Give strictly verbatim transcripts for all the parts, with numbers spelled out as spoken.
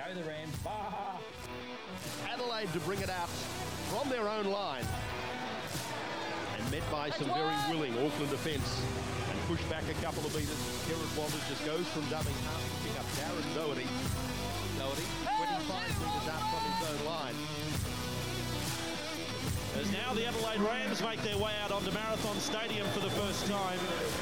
Go the Rams. Bah! Adelaide to bring it out from their own line. And met by some very willing Auckland defence. And pushed back a couple of metres. Kieran Walters just goes from dubbing half to pick up Darren Doherty. Doherty, twenty-five metres out from his own line. As now the Adelaide Rams make their way out onto Marathon Stadium for the first time.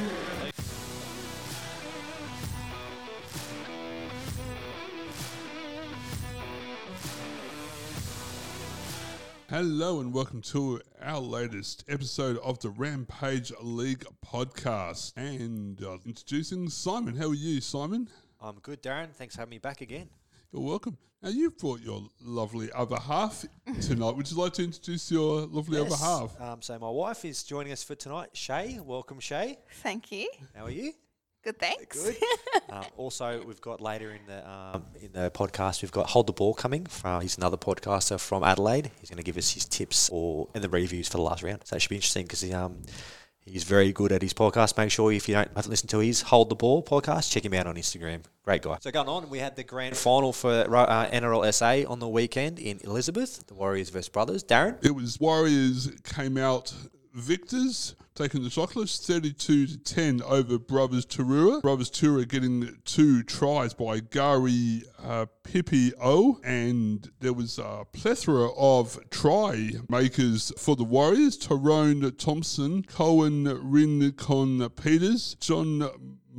Hello and welcome to our latest episode of the Rampage League podcast. And uh, introducing Simon. How are you, Simon? I'm good, Darren. Thanks for having me back again. You're welcome. Now, you've brought your lovely other half tonight. Would you like to introduce your lovely yes. other half? Um, so my wife is joining us for tonight. Shay, welcome, Shay. Thank you. How are you? Good, thanks. Good. um, also, we've got later in the um, in the podcast, we've got Hold the Ball coming from. He's another podcaster from Adelaide. He's going to give us his tips or and the reviews for the last round. So it should be interesting because he um he's very good at his podcast. Make sure if you don't have to listen to his Hold the Ball podcast, check him out on Instagram. Great guy. So going on, we had the grand final for uh, N R L S A on the weekend in Elizabeth. The Warriors versus Brothers. Darren. It was Warriors came out victors, taking the Chocolates thirty-two to ten over Brothers Turua. Brothers Turua getting two tries by Gary uh, Pipi O, and there was a plethora of try makers for the Warriors. Tyrone Thompson, Cohen Rincon Peters, John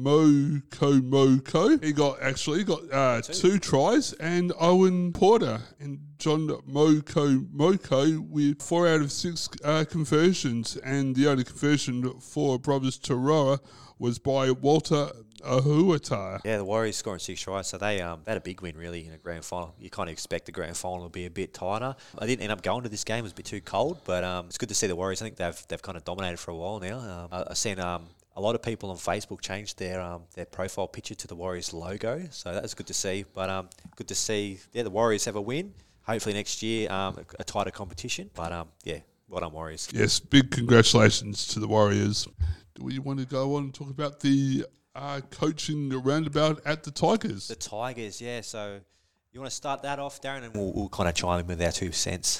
Moko Moko. He got actually got uh, two. two tries, and Owen Porter and John Moko Moko with four out of six uh, conversions, and the only conversion for Brothers Turua was by Walter Ahuata. Yeah, the Warriors scoring six tries, so they um they had a big win really in a grand final. You kind of expect the grand final to be a bit tighter. I didn't end up going to this game; it was a bit too cold, but um it's good to see the Warriors. I think they've they've kind of dominated for a while now. Um, I, I've seen um. A lot of people on Facebook changed their um, their profile picture to the Warriors logo, so that was good to see. But um, good to see, yeah, the Warriors have a win. Hopefully next year, um, a, a tighter competition. But um, yeah, well done, Warriors. Yes, big congratulations to the Warriors. Do we want to go on and talk about the uh, coaching roundabout at the Tigers? The Tigers, yeah. So you want to start that off, Darren, and we'll, we'll kind of chime in with our two cents.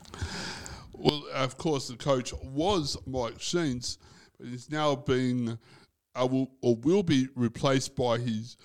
Well, of course, the coach was Mike Sheens, but he's now been uh, will, or will be replaced by his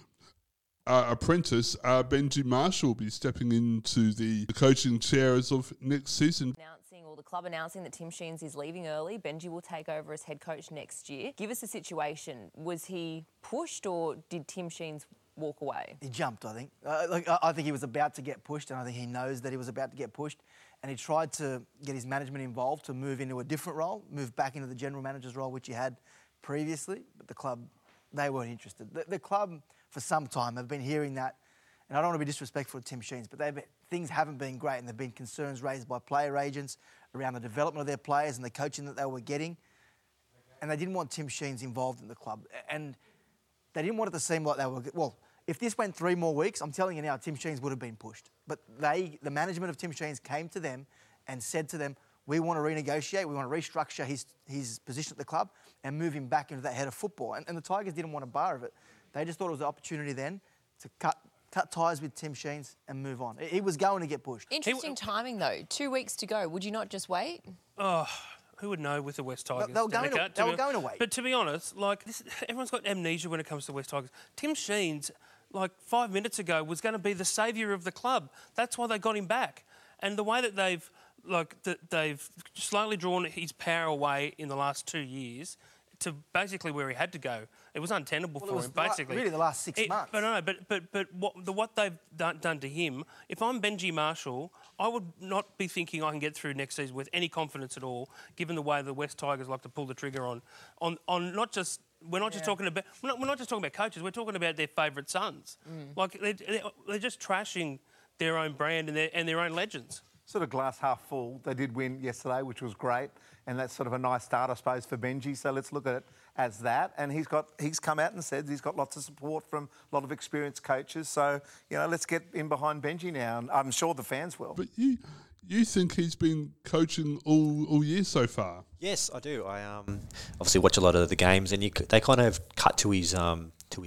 uh, apprentice, uh, Benji Marshall, will be stepping into the coaching chair as of next season. Announcing, or the club announcing that Tim Sheens is leaving early. Benji will take over as head coach next year. Give us a situation. Was he pushed, or did Tim Sheens walk away? He jumped, I think. Uh, like, I think he was about to get pushed, and I think he knows that he was about to get pushed. And he tried to get his management involved to move into a different role, move back into the general manager's role, which he had previously. But the club, they weren't interested. The, the club, for some time, have been hearing that, and I don't want to be disrespectful to Tim Sheens, but they've been, things haven't been great, and there have been concerns raised by player agents around the development of their players and the coaching that they were getting. And they didn't want Tim Sheens involved in the club. And they didn't want it to seem like they were... Well, if this went three more weeks, I'm telling you now, Tim Sheens would have been pushed. But they, the management of Tim Sheens came to them and said to them, we want to renegotiate, we want to restructure his, his position at the club and move him back into that head of football. And, and the Tigers didn't want a bar of it. They just thought it was an opportunity then to cut cut ties with Tim Sheens and move on. He was going to get pushed. Interesting timing, though. Two weeks to go. Would you not just wait? Oh, who would know with the West Tigers? They were going to, they were going to wait. But to be honest, like this, everyone's got amnesia when it comes to West Tigers. Tim Sheens, like five minutes ago, was going to be the saviour of the club. That's why they got him back. And the way that they've like that they've slowly drawn his power away in the last two years to basically where he had to go. It was untenable well, for was him, basically. Really, the last six it, months. But no, but but but what the, what they've done, done to him. If I'm Benji Marshall, I would not be thinking I can get through next season with any confidence at all, given the way the West Tigers like to pull the trigger on on on not just. We're not yeah. just talking about we're not, we're not just talking about coaches. We're talking about their favourite sons. Mm. Like they're, they're just trashing their own brand and their and their own legends. Sort of glass half full. They did win yesterday, which was great, and that's sort of a nice start, I suppose, for Benji. So let's look at it as that. And he's got he's come out and said he's got lots of support from a lot of experienced coaches. So you know, let's get in behind Benji now, and I'm sure the fans will. But you you think he's been coaching all all year so far? Yes, I do. I um obviously watch a lot of the games, and you, they kind of cut to his um to his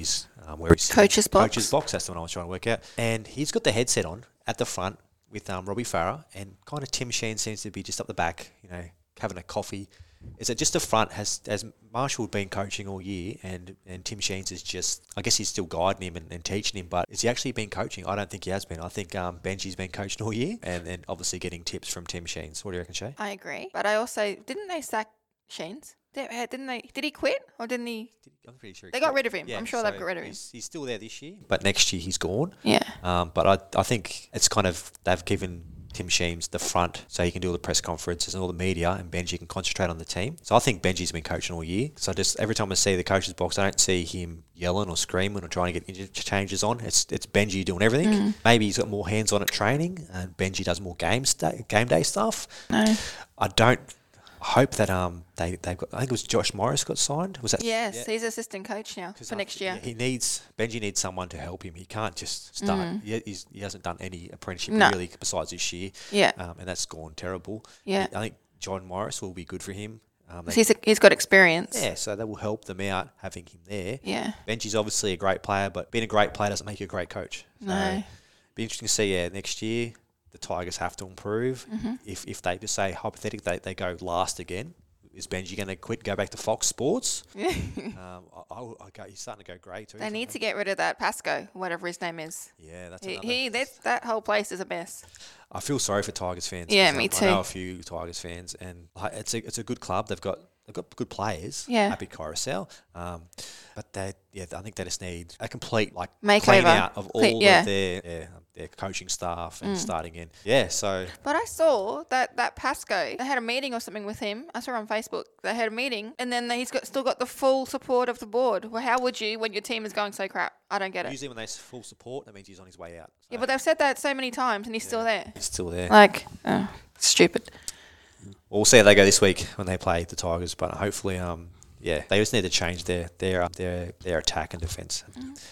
um, where he's Coach's box. Coach's box. That's the one I was trying to work out. And he's got the headset on at the front with um, Robbie Farah, and kind of Tim Sheen seems to be just up the back, you know, having a coffee. Is it just the front? Has has Marshall been coaching all year, and, and Tim Sheens is just, I guess he's still guiding him and, and teaching him, but has he actually been coaching? I don't think he has been. I think um, Benji's been coaching all year, and then obviously getting tips from Tim Sheens. What do you reckon, Shay? I agree. But I also, didn't they sack Sheens? They- uh, Didn't they? Did he quit or didn't he? I'm pretty sure he They got quit. rid of him. Yeah, I'm sure so they've got rid of him. He's, he's still there this year, but next year he's gone. Yeah. Um, but I, I think it's kind of, they've given Tim Sheens the front so he can do all the press conferences and all the media, and Benji can concentrate on the team. So I think Benji's been coaching all year. So just every time I see the coach's box, I don't see him yelling or screaming or trying to get interchanges on. It's it's Benji doing everything. Mm. Maybe he's got more hands on at training, and Benji does more game sta- game day stuff. No. I don't. I hope that um they they've got. I think it was Josh Morris got signed. Was that? Yes, Yeah. he's assistant coach now 'Cause for I next think, year. yeah, he needs Benji needs someone to help him. He can't just start. Mm. He, he's, he hasn't done any apprenticeship No. really besides this year. Yeah. um, and that's gone terrible. Yeah. I think John Morris will be good for him. Um, they- He's, a, he's got experience. yeah, so that will help them out having him there. Yeah. Benji's obviously a great player, but being a great player doesn't make you a great coach. So No. be interesting to see. Yeah, next year the Tigers have to improve. Mm-hmm. If if they just say hypothetically they, they go last again. Is Benji going to quit, go back to Fox Sports? um, I, I, I go, he's starting to go grey too. They so need maybe- to get rid of that Pasco, whatever his name is. Yeah, that's He, another. he that's, that whole place is a mess. I feel sorry for Tigers fans. Yeah, 'cause, me um, too. I know a few Tigers fans, and like, it's a it's a good club. They've got they've got good players. Yeah. Happy Coruscant. Um, but they yeah, I think they just need a complete like Makeover. clean out of all Cle- yeah. of their yeah, their coaching staff and Mm. starting in. Yeah, so But I saw that that Pasco, they had a meeting or something with him. I saw on Facebook. They had a meeting, and then he's got still got the full support of the board. Well, how would you when your team is going so crap? I don't get it. usually when they s- full support, that means he's on his way out. So Yeah, but they've said that so many times, and he's still there. he's still there. Like, oh, stupid. Well, we'll see how they go this week when they play the Tigers, but hopefully, um, yeah, they just need to change their their their their attack and defence.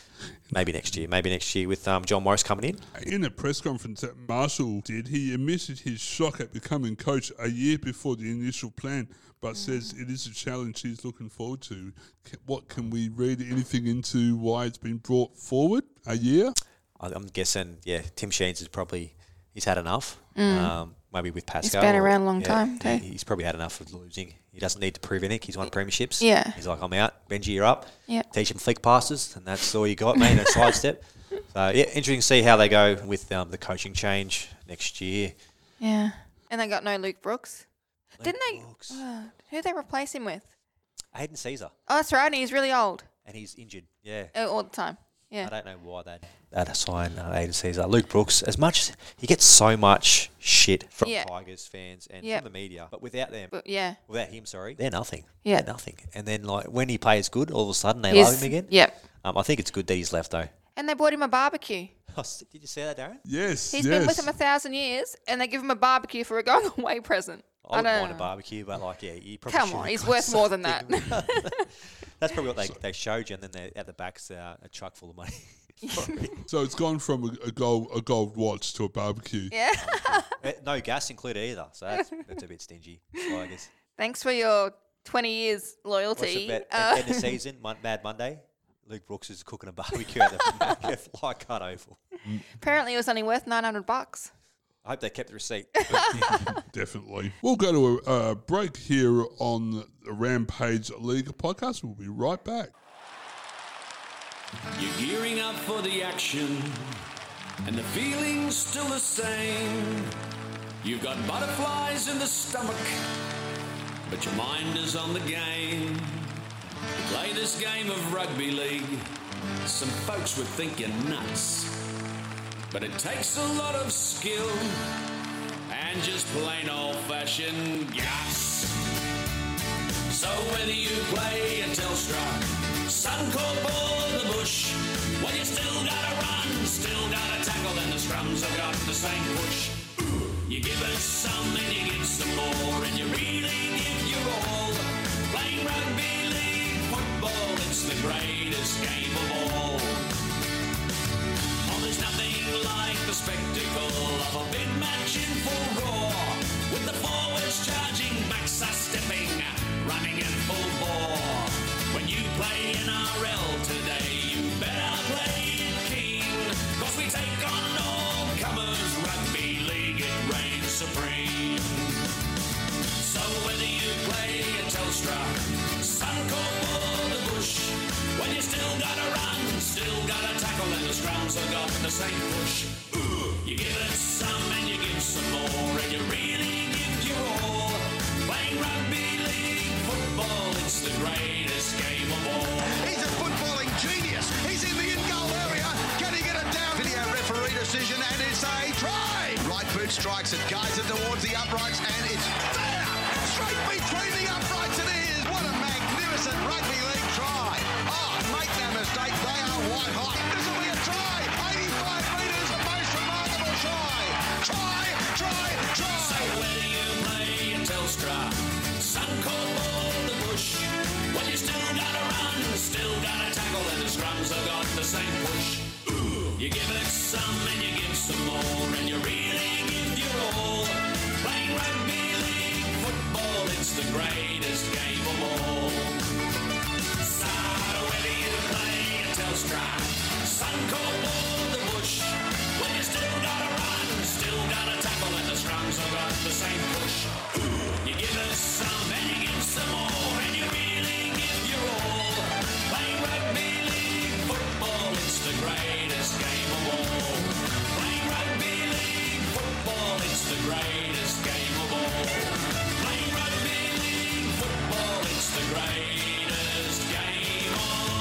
Maybe next year. Maybe next year with um, John Morris coming in. In a press conference that Marshall did, he admitted his shock at becoming coach a year before the initial plan, but says it is a challenge he's looking forward to. C- What can we read anything into why it's been brought forward a year? I- I'm guessing, yeah, Tim Sheens is probably he's had enough. Um, maybe with Pascal. been or- around a long yeah, time too. he- He's probably had enough of losing. He doesn't need to prove anything. He's won premierships. Yeah. He's like, I'm out. Benji, you're up. Yeah. Teach him flick passes, and that's all you got, mate. And a sidestep. So yeah, interesting to see how they go with um, the coaching change next year. Yeah. And they got no Luke Brooks. Luke Didn't they? Brooks. Uh, who'd they replace him with? Hayden Caesar, Oh, that's right. And he's really old and he's injured. Yeah. uh, all the time. I Yeah. don't know why they'd, they'd assign uh, Hayden Caesar. Luke Brooks, as much as he gets so much shit from Yeah. Tigers fans and Yep. from the media, but without them, But yeah. without him, sorry, they're nothing. Yeah. They're nothing. And then like when he plays good, all of a sudden they He's- love him again. Yep. Um, I think it's good that he's left though. And they bought him a barbecue. Oh, s- did you see that, Darren? Yes, He's yes. been with them a thousand years, and they give him a barbecue for a going away present. I wouldn't don't mind a know. barbecue, but like, yeah, you probably Come should on, have he's got worth more than that. something. That's probably what they, they showed you, and then they, at the back's uh, a truck full of money. Sorry. So it's gone from a, a gold a gold watch to a barbecue. Yeah. Eh, no gas included either, so that's, that's a bit stingy. So I guess. Thanks for your twenty years What's loyalty. it, bet, Uh, end of season, Mon- Mad Monday. Luke Brooks is cooking a barbecue at the fly cut oval. apparently, it was only worth nine hundred bucks. I hope they kept the receipt. Definitely. We'll go to a, a break here on the Rampage League podcast. We'll be right back. You're gearing up for the action, and the feeling's still the same. You've got butterflies in the stomach, but your mind is on the game. You play this game of rugby league, some folks would think you're nuts, but it takes a lot of skill and just plain old-fashioned guts. So whether you play a Telstra, Suncorp or the Bush, well, you still gotta run, still gotta tackle, then the scrums have got the same push. You give us some and you give some more, and you really give your all. Playing rugby league football, it's the greatest game of all. Oh, there's nothing like the spectacle of a big match in full roar, with the forwards charging, backs are stepping, running in full bore. When you play N R L today, you better got the same push. Ooh, you give it some and you give some more, and you really give your all. Playing rugby league football, it's the greatest game of all. He's a footballing genius. He's in the in-goal area. Can he get it down? Video referee decision, and it's a try. Right boot strikes it, guides it towards the uprights, and it's there. Straight between the uprights it is. What a magnificent rugby league try. Oh, make no mistake, they are white hot. This will be a try. eighty-five metres, the most remarkable try. Try, try, try. So whether you play in Telstra, Suncorp or the Bush, well, you still gotta run, still gotta tackle, and the scrums have got the same push. Ooh, you give it some and you give some more, and you really give your all. Playing rugby league football, it's the greatest game of all. So whether you play in Telstra, Suncorp or the Bush, well, you still gotta run, still gotta tackle, and the scrums have got the same push. Ooh, you give us some and you give some more, and you really give your all. Playing rugby league football, it's the greatest game of all. Playing rugby league football, it's the greatest game of all. Playing rugby league football, it's the greatest game of all.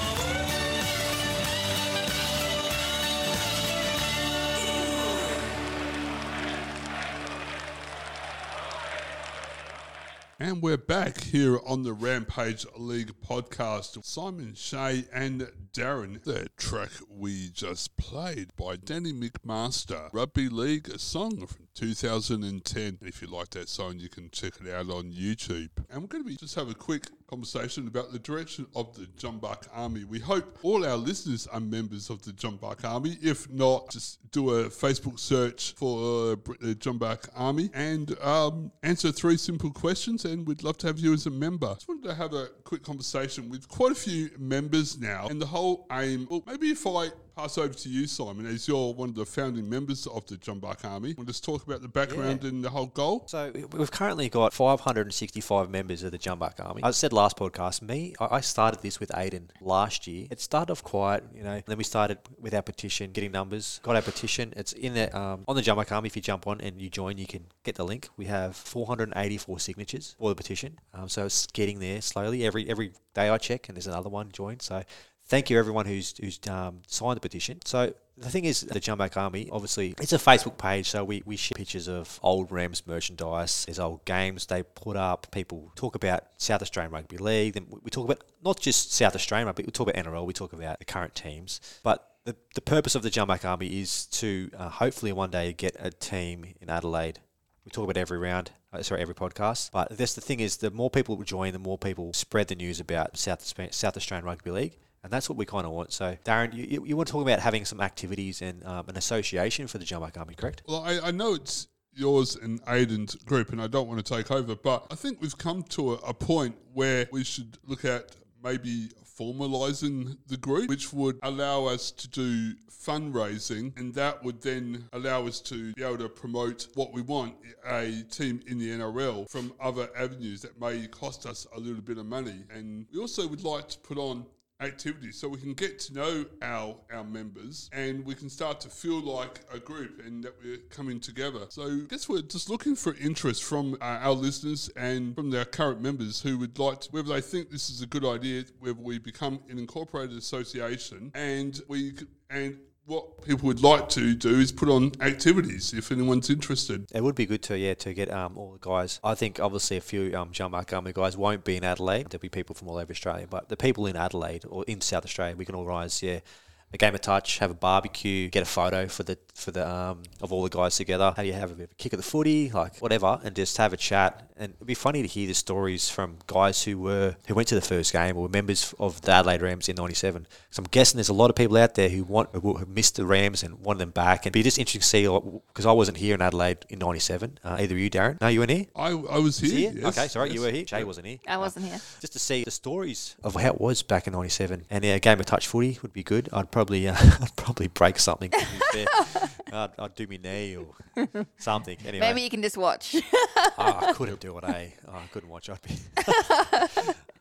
And we're back here on the Rampage League podcast. Simon Shea and Darren. The track we just played by Danny McMaster, Rugby League, a song from two thousand ten. If you like that song, you can check it out on YouTube. And we're going to be just have a quick conversation about the direction of the Jumbuck Army. We hope all our listeners are members of the Jumbuck Army. If not, just do a Facebook search for the Jumbuck Army and um, answer three simple questions, and we'd love to have you as a member. Just wanted to have a quick conversation with quite a few members now, and the whole aim, well, maybe if I pass over to you, Simon, as you're one of the founding members of the Jumbuck Army. We'll just talk about the background Yeah. and the whole goal. So we've currently got five hundred sixty-five members of the Jumbuck Army. I said last podcast, me, I I started this with Aiden last year. It started off quiet, you know, then we started with our petition, getting numbers, got our petition. It's in there um, on the Jumbuck Army. If you jump on and you join, you can get the link. We have four hundred eighty-four signatures for the petition. Um, so it's getting there slowly. Every every day I check and there's another one joined. So thank you everyone who's who's um, signed the petition. So the thing is, the Jumbuck Army, obviously, it's a Facebook page, so we, we share pictures of old Rams merchandise. There's old games they put up. People talk about South Australian Rugby League. Then we talk about not just South Australian Rugby, we talk about N R L, we talk about the current teams. But the, the purpose of the Jumbuck Army is to uh, hopefully one day get a team in Adelaide. We talk about every round, uh, sorry, every podcast. But that's the thing is, the more people join, the more people spread the news about South South Australian Rugby League. And that's what we kind of want. So, Darren, you, you want to talk about having some activities and um, an association for the Jumbuck Army, correct? Well, I, I know it's yours and Aiden's group, and I don't want to take over, but I think we've come to a, a point where we should look at maybe formalising the group, which would allow us to do fundraising, and that would then allow us to be able to promote what we want, a team in the N R L, from other avenues that may cost us a little bit of money. And we also would like to put on activities so we can get to know our our members and we can start to feel like a group and that we're coming together. So I guess we're just looking for interest from uh, our listeners and from our current members who would like to, whether they think this is a good idea, whether we become an incorporated association, and we and what people would like to do is put on activities if anyone's interested. It would be good to, yeah, to get um, all the guys. I think obviously a few um, Jumbuck Army guys won't be in Adelaide. There'll be people from all over Australia, but the people in Adelaide or in South Australia, we can organise, yeah, a game of touch, have a barbecue, get a photo for the for the um of all the guys together. How do you have a bit of a kick of the footy, like whatever, and just have a chat. And it'd be funny to hear the stories from guys who were who went to the first game or were members of the Adelaide Rams in ninety-seven. So I'm guessing there's a lot of people out there who want who have missed the Rams and want them back. And it'd be just interesting to see, because I wasn't here in Adelaide in ninety-seven. Uh, either of you, Darren? No, you weren't here? I, I was here. here? Yes, okay, sorry, yes. you were here. Jay wasn't here. I wasn't here. Just to see the stories of how it was back in ninety-seven. And yeah, a game of touch footy would be good. I'd probably uh, I'd probably break something. To be fair. I'd, I'd do my knee or something. Anyway, Maybe you can just watch. oh, I couldn't do it, eh? Oh, I couldn't watch. I'd be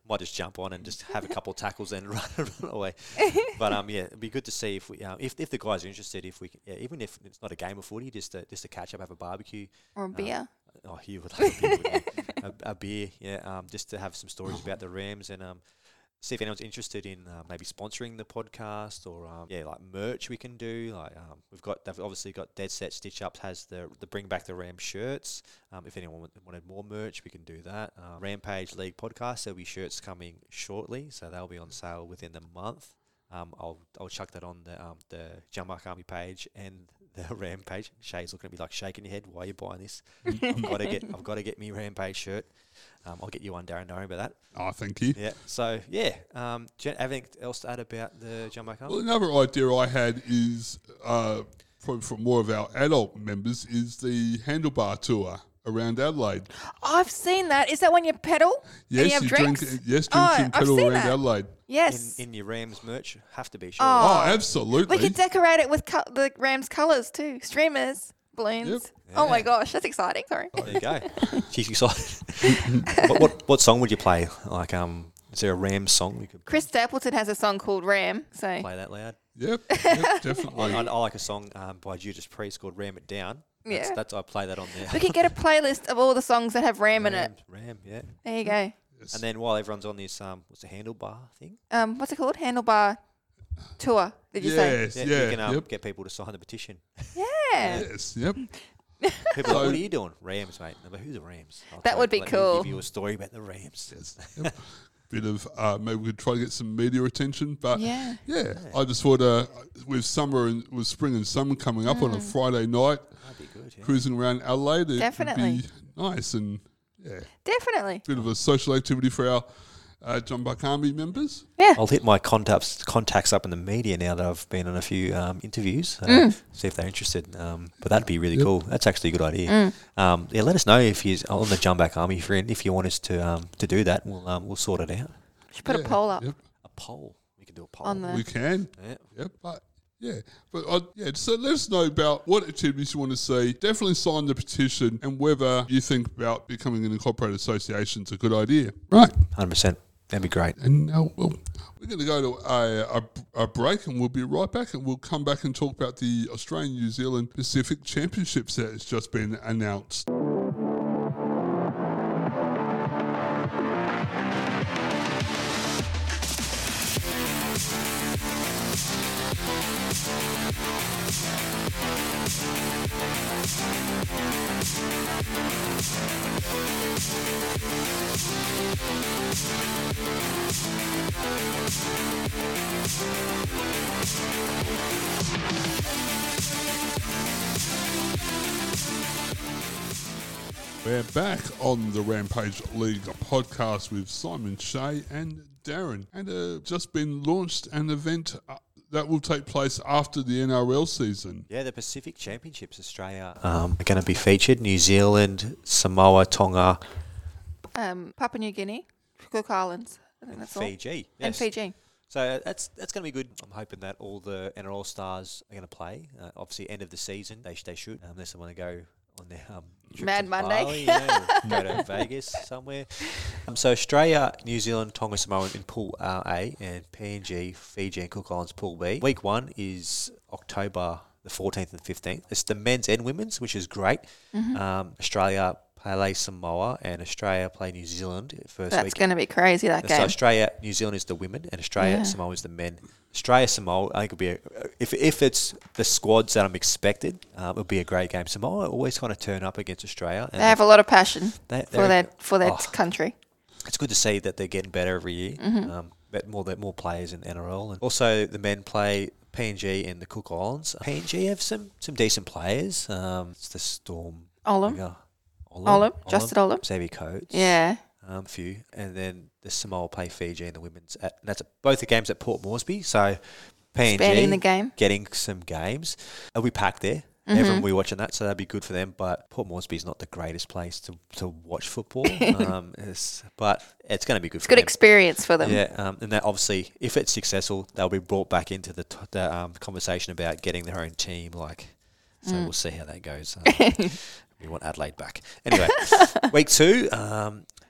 might just jump on and just have a couple of tackles and run, run away. But um, yeah, it'd be good to see if we, um, if if the guys are interested, if we, can, yeah, even if it's not a game of footy, just to, just to catch up, have a barbecue or a um, beer. Oh, you would like a beer, wouldn't you? a, a beer, yeah. Um, just to have some stories about the Rams and um. See if anyone's interested in uh, maybe sponsoring the podcast or um, yeah, like merch we can do. Like um, we've got, they've obviously got Dead Set Stitch Ups has the the Bring Back the Ram shirts. Um, if anyone wanted more merch, we can do that. Uh, Rampage League podcast, there'll be shirts coming shortly, so they'll be on sale within the month. Um, I'll I'll chuck that on the um, the Jumbuck Army page and the Rampage. Shay's looking at me like shaking your head. Why are you buying this? I've got to get I've got to get me Rampage shirt. Um, I'll get you one, Darren. Don't worry about that. Oh, thank you. Yeah. So yeah. Um, do you have anything else to add about the Jumbuck Army? Well, another idea I had is uh, probably from more of our adult members is the handlebar tour around Adelaide. I've seen that. Is that when you pedal? Yes, and you have you drinks? drink. Yes, drinks Oh, and I've pedal seen around that. Adelaide. Yes. In, in your Rams merch, have to be sure. Oh. Oh, absolutely. We could decorate it with co- the Rams colours too. Streamers, balloons. Yep. Oh my Yeah. gosh, that's exciting. Sorry. There you go. She's excited. what, what what song would you play? Like um, is there a Rams song we could Chris Stapleton has a song called Ram. So play that loud? Yep, yep I, definitely. I, I like a song um, by Judas Priest called "Ram It Down." That's, Yeah. that's I play that on there. we could get a playlist of all the songs that have Ram in it. Ram, Ram, yeah. There you go. Yes. And then while everyone's on this, um, what's the handlebar thing? Um, what's it called? Handlebar tour. Did you say? yes, Yeah, yeah, you can um, yep, get people to sign the petition. Yeah. yes, yep. People are like, So- what are you doing? Rams, mate. No, but who's the Rams? I'll That tell would you- be let me cool. Give you a story about the Rams. Yes. Yep. Bit of uh, maybe we could try to get some media attention, but Yeah. yeah, I just thought uh, with summer and with spring and summer coming up on a Friday night, That'd be good. Yeah. cruising around Adelaide, it Definitely. would be nice and yeah, Definitely. bit of a social activity for our uh, Jumbuck Army members. Yeah. I'll hit my contacts contacts up in the media now that I've been on a few um, interviews. Uh, Mm. See if they're interested. Um, but that'd be really cool. That's actually a good idea. Um, yeah, let us know if you're on the Jumbuck Army friend. If you want us to um, to do that, we'll um, we'll sort it out. Should put Yeah, a poll up Yep, A poll. We can do a poll. on the. we can. Yeah. Yep, but yeah, but uh, yeah. So let us know about what activities you want to see. Definitely sign the petition, and whether you think about becoming an incorporated association is a good idea. Right, one hundred percent. That'd be great. and now well, we're going to go to a, a, a break, and we'll be right back, and we'll come back and talk about the Australian New Zealand Pacific Championships that has just been announced. We're back on the Rampage League podcast with Simon Shea and Darren, and uh, just been launched an event uh, that will take place after the N R L season. Yeah, the Pacific Championships Australia um, are going to be featured. New Zealand, Samoa, Tonga, Um, Papua New Guinea, Cook Islands. I think that's all. Fiji. And Yes. Fiji. So that's that's going to be good. I'm hoping that all the N R L stars are going to play. Uh, obviously, end of the season, they sh- they should, unless they want to go on their um, trip Mad to Monday. Bali, yeah, or go to Vegas somewhere. Um, so Australia, New Zealand, Tonga, Samoa in Pool uh, A, and P N G, Fiji, and Cook Islands Pool B. Week one is October the fourteenth and fifteenth. It's the men's and women's, which is great. Mm-hmm. Um, Australia play Samoa, and Australia play New Zealand first That's week. going to be crazy, that So game. Australia, New Zealand is the women, and Australia, Yeah. Samoa is the men. Australia, Samoa, I think it'll be a, if if it's the squads that I'm expected, um, it'll be a great game. Samoa always kind of turn up against Australia. They have a lot of passion they- for they're- their for their oh. country. It's good to see that they're getting better every year. Mhm. Um, but more that more players in N R L, and also the men play P N G and the Cook Islands. P N G have some some decent players. Um, it's the Storm. Olam. Olam, Olam, Justin Olam. Xavier Coates. Yeah. Um, few, and then the Samoa play Fiji and the women's. At, that's at, both the games at Port Moresby. So P N G Expanding the game. getting some games. It'll be packed there. Mhm. Everyone will be watching that, so that'd be good for them. But Port Moresby is not the greatest place to, to watch football. um, it's, but it's going to be good It's for good them. experience for them. Yeah, um, and that obviously, if it's successful, they'll be brought back into the, t- the um, conversation about getting their own team. Like, so Mm. we'll see how that goes. Um, we want Adelaide back. Anyway, week two, um,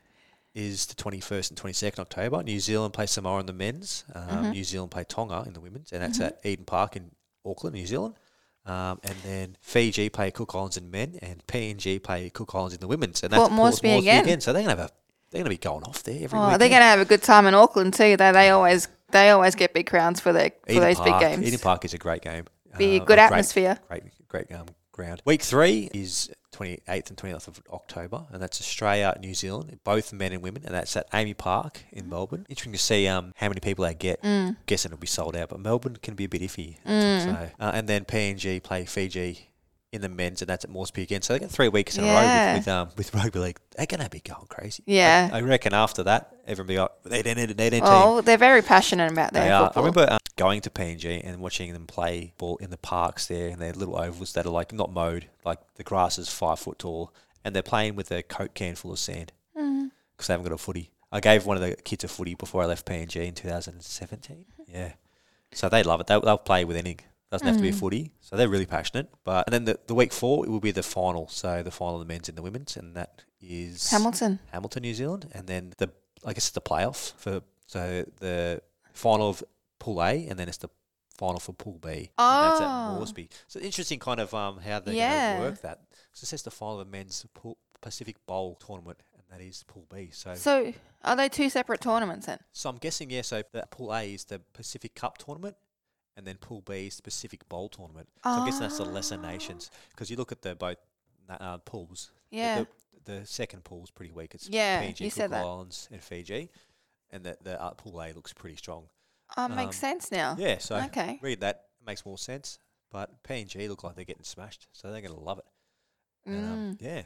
is the twenty-first and twenty-second October. New Zealand play Samoa in the men's. Um, Mhm. New Zealand play Tonga in the women's, and that's Mhm. at Eden Park in Auckland, New Zealand. Um, and then Fiji play Cook Islands in men, and P N G play Cook Islands in the women's. And that's Port Moresby again. So they're gonna have a they're gonna be going off there every Oh, weekend. they're going to have a good time in Auckland too. They they always they always get big crowds for their for Eden those Park, big games. Eden Park is a great game. Be a Uh, good great- atmosphere. Great, great, um, ground. Week three is twenty-eighth and twenty-ninth of October, and that's Australia, New Zealand, both men and women, and that's at Amy Park in Melbourne. Interesting to see um, how many people they get. Mm. Guessing it'll be sold out, but Melbourne can be a bit iffy. Mm. So, uh, and then P N G play Fiji in the men's, and that's at Moresby again. So they get three weeks in a row Yeah. with with, um, with rugby league. They're gonna be going crazy. Yeah. I, I reckon after that, everyone be like, they didn't, they didn't. Oh, they're very passionate about their They are. I football. remember um, going to P N G and watching them play ball in the parks there, and their little ovals that are like not mowed, like the grass is five foot tall, and they're playing with a Coke can full of sand because Mm. they haven't got a footy. I gave one of the kids a footy before I left P N G in two thousand seventeen. Yeah, so they love it. They'll, they'll play with anything. Doesn't have to be a Mm. footy, so they're really passionate. But and then the, the week four it will be the final. So the final of the men's and the women's, and that is Hamilton. Hamilton, New Zealand, and then the I guess it's the playoff for so the final of Pool A, and then it's the final for Pool B. And that's at Oh. Moresby. So interesting, kind of um how they're Yeah. going to work that. So it says the final of the men's pool, Pacific Bowl tournament, and that is Pool B. So. So are they two separate tournaments then? So I'm guessing, yeah, so the Pool A is the Pacific Cup tournament, and then Pool B is the Pacific Bowl tournament. So I'm guessing that's the lesser nations. Because you look at the both na- uh, pools. the- Yeah. The, the second pool is pretty weak. It's Yeah, P N G, you Cook said that. Islands, and Fiji. And the, the uh, Pool A looks pretty strong. Oh, it makes Um, sense now. Yeah, so Okay. read that. It makes more sense. But P N G look like they're getting smashed. So they're going to love it. And, um, Mm. yeah.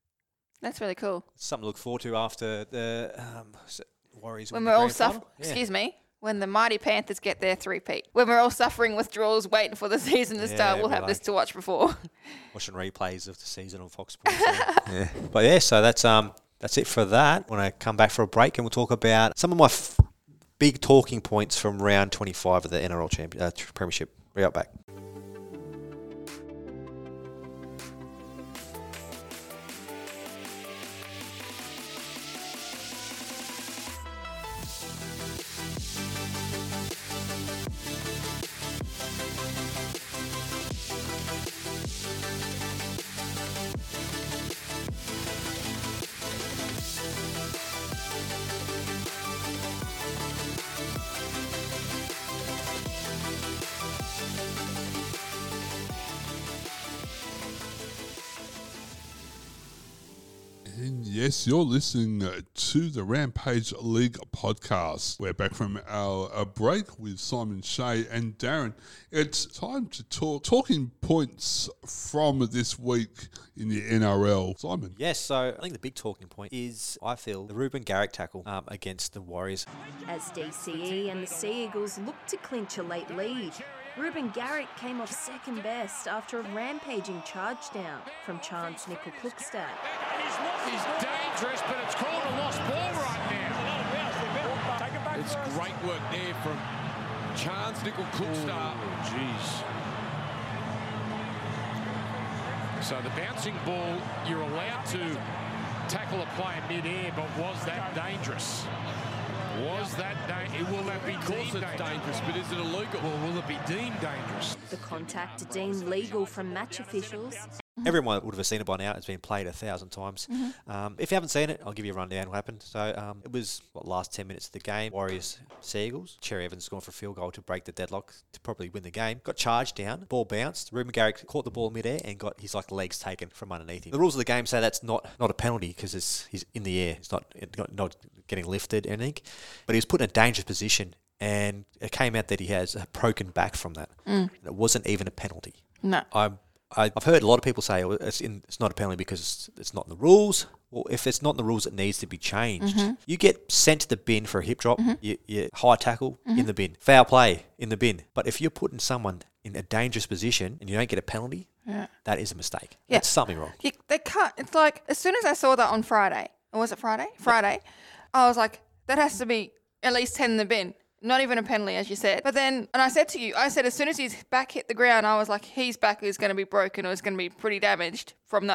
That's really cool. Something to look forward to after the um, s- Warriors. When win we're the all grand suffering, final. Yeah. excuse me, when the mighty Panthers get their three-peat. When we're all suffering withdrawals, waiting for the season to Yeah, start, we'll we're have this like- to watch before. Watching replays of the season on Fox Sports. yeah. yeah. But yeah, so that's um that's it for that. When I come back for a break, and we'll talk about some of my f- big talking points from round twenty-five of the N R L champion, uh, Premiership. Be right back. And yes, you're listening uh, to the Rampage League podcast. We're back from our, our break with Simon Shea and Darren. It's time to talk talking points from this week in the N R L. Simon. Yes, so I think the big talking point is, I feel, the Ruben Garrick tackle um, against the Warriors. As D C E and the Sea Eagles look to clinch a late lead, Ruben Garrick came off second best after a rampaging charge down from Chance Nickel-Cookstad. He's dangerous, but it's called a lost ball right now. It's great work there from Chance Nickel-Cookstad. Oh, jeez. So the bouncing ball, you're allowed to tackle a player mid-air, but was that dangerous? Was that dangerous? Will that be deemed dangerous? Of course it's dangerous, but is it illegal? Well, will it be deemed dangerous? The contact deemed legal from match officials. Everyone would have seen it by now. It's been played a thousand times. Mhm. Um, if you haven't seen it, I'll give you a rundown what happened. So um, it was, what, last ten minutes of the game. Warriors, Sea Eagles. Cherry Evans has gone for a field goal to break the deadlock to probably win the game. Got charged down. Ball bounced. Ruben Garrick caught the ball midair and got his like legs taken from underneath him. The rules of the game say that's not, not a penalty because it's he's in the air. It's not, it not not getting lifted or anything. But he was put in a dangerous position, and it came out that he has a broken back from that. Mm. And it wasn't even a penalty. No. I'm I- I've heard a lot of people say, oh, it's, in, it's not a penalty because it's, it's not in the rules. Well, if it's not in the rules, it needs to be changed. Mhm. You get sent to the bin for a hip drop, Mhm. you, you high tackle Mhm. in the bin, foul play in the bin. But if you're putting someone in a dangerous position and you don't get a penalty, Yeah. that is a mistake. Yeah. That's something wrong. You, they can't. It's like as soon as I saw that on Friday, or was it Friday? Friday, I was like, that has to be at least ten in the bin. Not even a penalty, as you said. But then, and I said to you, I said as soon as his back hit the ground, I was like, his back is going to be broken or is going to be pretty damaged from that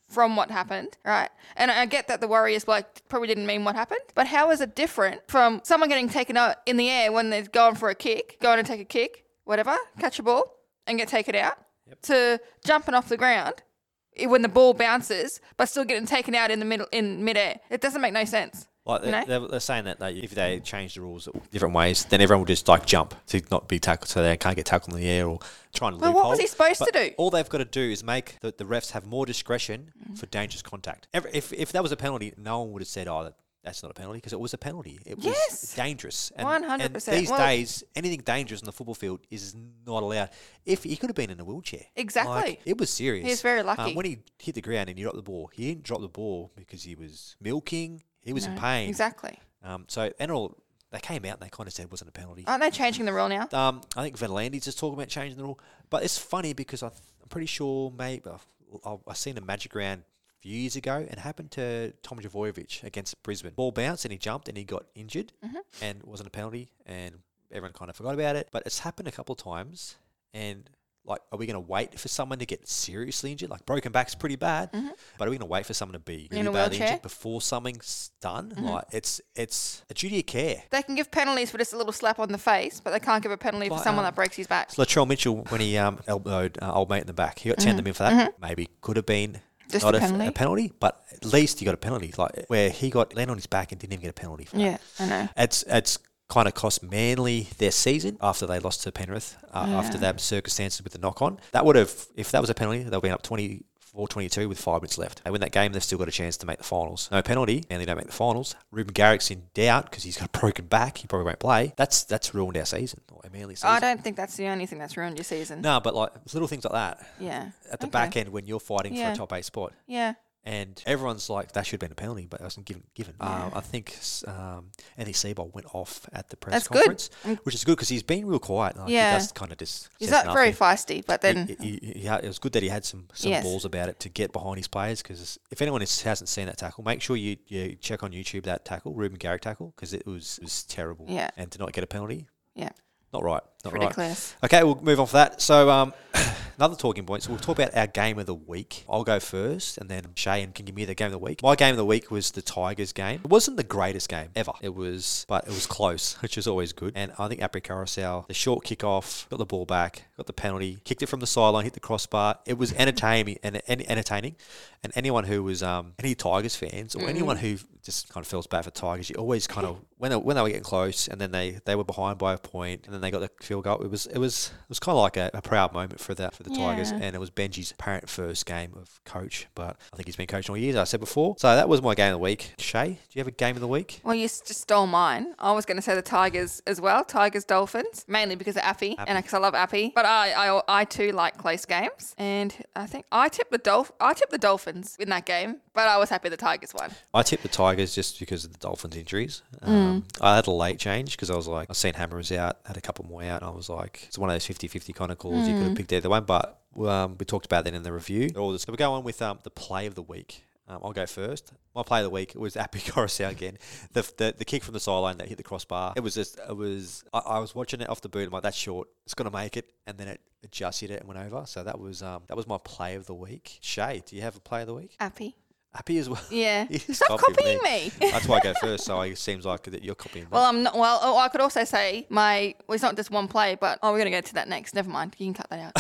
from what happened, right? And I get that the Warriors like probably didn't mean what happened, but how is it different from someone getting taken out in the air when they're going for a kick, going to take a kick, whatever, catch a ball and get taken out, yep. to jumping off the ground when the ball bounces, but still getting taken out in the middle in midair? It doesn't make no sense. Like you know? they're, they're saying that they, if they change the rules different ways, then everyone will just like jump to not be tackled, so they can't get tackled in the air or try and well, loophole. What was he supposed but to do? All they've got to do is make the, the refs have more discretion mm. for dangerous contact. Every, if if that was a penalty, no one would have said, "Oh, that, that's not a penalty," because it was a penalty. It was yes. dangerous. And, one hundred percent. And these well, days, anything dangerous on the football field is not allowed. If he could have been in a wheelchair, exactly, like, it was serious. He was very lucky um, when he hit the ground and he dropped the ball. He didn't drop the ball because he was milking. He was no, in pain. Exactly. Um, so, and all, they came out and they kind of said it wasn't a penalty. Aren't they changing the rule now? Um, I think Van Landy's just talking about changing the rule. But it's funny because I th- I'm pretty sure maybe I've, I've seen a magic round a few years ago and it happened to Tom Javojevic against Brisbane. Ball bounced and he jumped and he got injured mm-hmm. and it wasn't a penalty and everyone kind of forgot about it. But it's happened a couple of times and... Like, are we going to wait for someone to get seriously injured? Like, broken back's pretty bad, mm-hmm. but are we going to wait for someone to be in really a badly wheelchair? injured before something's done? Mm-hmm. Like, it's it's a duty of care. They can give penalties for just a little slap on the face, but they can't give a penalty like, for someone um, that breaks his back. So Latrell Mitchell, when he um, elbowed uh, old mate in the back, he got mm-hmm. ten to him for that. Mm-hmm. Maybe could have been just not a a, penalty. a penalty, but at least he got a penalty. Like where he got landed on his back and didn't even get a penalty for yeah, that. I know. It's it's. kind of cost Manly their season after they lost to Penrith uh, yeah. after that circumstances with the knock-on. That would have, if that was a penalty, they'll be up twenty-four twenty-two with five minutes left. They win that game, they've still got a chance to make the finals. No penalty, and they don't make the finals. Ruben Garrick's in doubt because he's got a broken back. He probably won't play. That's that's ruined our season, or our Manly season. I don't think that's the only thing that's ruined your season. No, but like little things like that. Yeah. At the okay. back end when you're fighting yeah. for a top eight spot. Yeah. And everyone's like, that should have been a penalty, but it wasn't given. given. Yeah. Um, I think um, Anthony Seibold went off at the press That's conference, good. which is good because he's been real quiet. Like, yeah. He does kind of just He's says not very nothing. feisty, but then... He, he, he had, it was good that he had some, some yes. balls about it to get behind his players because if anyone is, hasn't seen that tackle, make sure you, you check on YouTube that tackle, Ruben Garrick tackle, because it was, it was terrible. Yeah. And to not get a penalty, yeah. not right. Not ridiculous. Right. Okay, we'll move on for that. So, um, another talking point. So we'll talk about our game of the week. I'll go first, and then Shay can give me the game of the week. My game of the week was the Tigers game. It wasn't the greatest game ever. It was, but it was close, which is always good. And I think Apri Carousel, the short kickoff, got the ball back, got the penalty, kicked it from the sideline, hit the crossbar. It was entertaining and, and entertaining. And anyone who was um, any Tigers fans or mm-hmm. anyone who just kind of feels bad for Tigers, you always kind of when they, when they were getting close, and then they, they were behind by a point, and then they got the field goal. It was it was it was kind of like a, a proud moment for that for the yeah. Tigers, and it was Benji's apparent first game of coach. But I think he's been coaching all years, as I said before. So that was my game of the week. Shay, do you have a game of the week? Well, you s- just stole mine. I was going to say the Tigers as well. Tigers Dolphins, mainly because of Appy, Appy. and because I love Appy. But I, I I too like close games, and I think I tipped the Dolph I tipped the Dolphins in that game, but I was happy the Tigers won. I tipped the Tigers just because of the Dolphins injuries. Mm. Um, I had a late change because I was like, I seen Hammer was out, had a couple more out, and I was like, it's one of those fifty-fifty kind of calls. Mm. You could have picked either one, but um, we talked about that in the review. All this. So we go on with um, the play of the week. Um, I'll go first. My play of the week was Appy Carousel again. The, the the kick from the sideline that hit the crossbar. It was just, it was, I, I was watching it off the boot. I'm like, that's short. It's going to make it. And then it, it just hit it and went over. So that was um that was my play of the week. Shay, do you have a play of the week? Appy. Appy as well. Yeah. You Stop copying copying me. That's why I go first. So it seems like that you're copying me. Well, I'm not. Well, oh, I could also say my. Well, it's not just one play, but oh, we're gonna go to that next. Never mind. You can cut that out.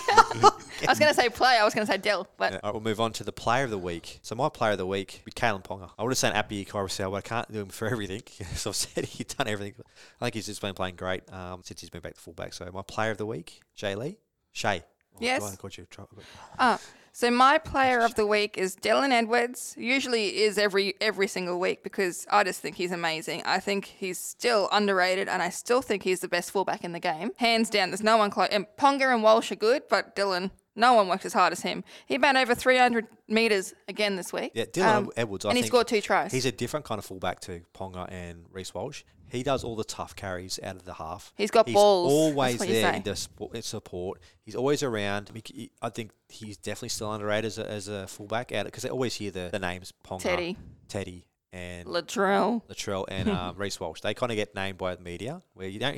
I was gonna say play. I was gonna say Dill, but Yeah, all right, we'll move on to the player of the week. So my player of the week was Kalen Ponga. I would have said Appy Carousel, but I can't do him for everything. So I've said he's done everything. I think he's just been playing great um, since he's been back to fullback. So my player of the week, Jay Lee, Shay. Oh, Yes. God, I got you. Try- Ah, so my player of the week is Dylan Edwards. Usually is every every single week because I just think he's amazing. I think he's still underrated, and I still think he's the best fullback in the game, hands down. There's no one close. And Ponga and Walsh are good, but Dylan, no one works as hard as him. He ran over three hundred metres again this week. Yeah, Dylan Um, Edwards. I and he think scored two tries. He's a different kind of fullback to Ponga and Reece Walsh. He does all the tough carries out of the half. He's got he's balls, always that's what you there say. in the spo- in support. He's always around. I, mean, he- I think he's definitely still underrated as a, as a fullback out because they always hear the, the names Ponga, Teddy. Teddy, and Latrell. Latrell and um, Reece Walsh. They kind of get named by the media where you don't really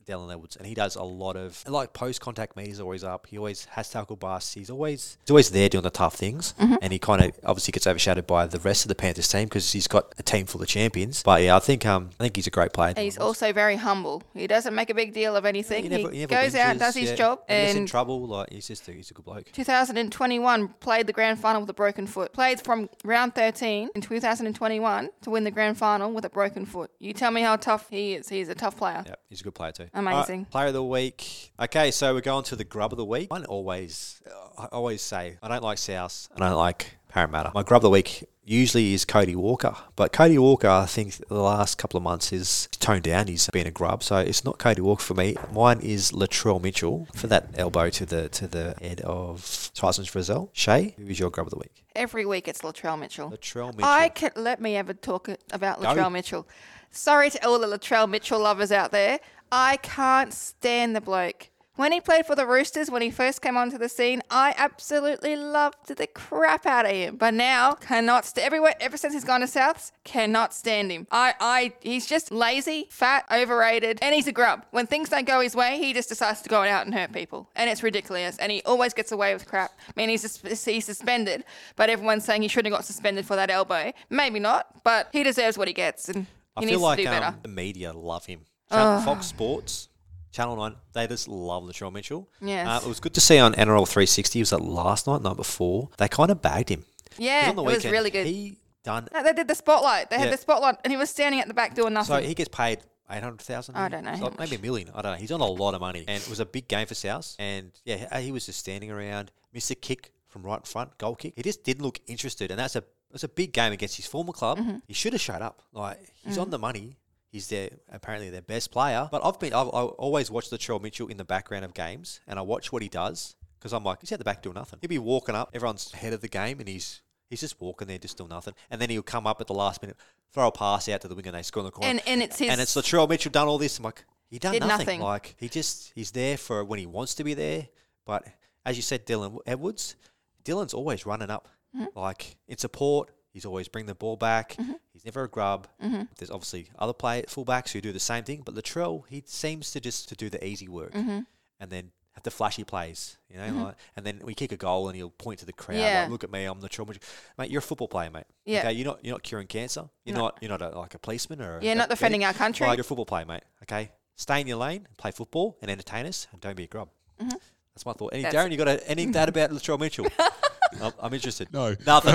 Dylan Edwards, and he does a lot of like post contact meet. He's always up. He always has tackle busts. He's always he's always there doing the tough things, Mm-hmm. and he kind of obviously gets overshadowed by the rest of the Panthers team because he's got a team full of champions. But yeah, I think um I think he's a great player. He's also very humble. He doesn't make a big deal of anything. He never- he he never goes out and whinges, does his yeah. job. When he gets in And trouble, like he's just a, he's a good bloke. two thousand twenty-one played the grand final with a broken foot. Played from round thirteen in two thousand twenty-one to win the grand final with a broken foot. You tell me how tough he is. He's a tough player. Yeah, he's a good player too. Amazing. Alright, player of the week. Okay, so we're going to the grub of the week. I always, I always say I don't like South. I don't like Parramatta. My grub of the week usually is Cody Walker, but Cody Walker, I think the last couple of months is toned down. He's been a grub, so it's not Cody Walker for me. Mine is Latrell Mitchell for that elbow to the to the head of Tyson Frizzell. Shay, who is your grub of the week? Every week it's Latrell Mitchell. Latrell Mitchell. I can let me ever talk about Go. Latrell Mitchell. Sorry to all the Latrell Mitchell lovers out there. I can't stand the bloke. When he played for the Roosters, when he first came onto the scene, I absolutely loved the crap out of him. But now, cannot st- everywhere. Ever since he's gone to Souths, cannot stand him. I, I, he's just lazy, fat, overrated, and he's a grub. When things don't go his way, he just decides to go out and hurt people, and it's ridiculous. And he always gets away with crap. I mean, he's sus- he's suspended, but everyone's saying he shouldn't have got suspended for that elbow. Maybe not, but he deserves what he gets, and I he feel needs like to do better. um, the media love him. Channel, Ugh. Fox Sports, Channel nine, they just love Latrell Mitchell. Yes. Uh, it was good to see on N R L three sixty. Was that last night, night before? They kind of bagged him. 'Cause Yeah, on the it was weekend, really good. He done. No, they did the spotlight. They Yeah. had the spotlight, and he was standing at the back doing nothing. So he gets paid eight hundred thousand. I don't know how maybe a million. I don't know. He's on a lot of money, and it was a big game for South. And yeah, he was just standing around, missed a kick from right in front, goal kick. He just didn't look interested, and that's a it's a big game against his former club. Mhm. He should have showed up. Like he's Mm. on the money. He's their apparently their best player. But I've been I've, I always watch Latrell Mitchell in the background of games, and I watch what he does because I'm like he's at the back doing nothing. He'll be walking up, everyone's ahead of the game, and he's he's just walking there, just doing nothing. And then he'll come up at the last minute, throw a pass out to the wing, and they score in the corner. And- and it's his- and it's Latrell Mitchell done all this. I'm like he done Did nothing. nothing. Like he just he's there for when he wants to be there. But as you said, Dylan Edwards, Dylan's always running up, Mhm. like in support. He's always bring the ball back. Mhm. He's never a grub. Mhm. There's obviously other play fullbacks who do the same thing, but Latrell, he seems to just to do the easy work Mhm. and then have the flashy plays, you know, Mhm. like, and then we kick a goal and he'll point to the crowd, Yeah. like, look at me, I'm Latrell Mitchell. Mate, you're a football player, mate. Yeah. Okay, you're not you're not curing cancer. You're No. not you're not a, like a policeman or You're a not defending vet. our country. Like, you're a football player, mate. Okay, stay in your lane, play football, and entertain us, and don't be a grub. Mhm. That's my thought. Any That's- Darren, you got a, any that about Latrell Mitchell? I'm, I'm interested. No. Nothing.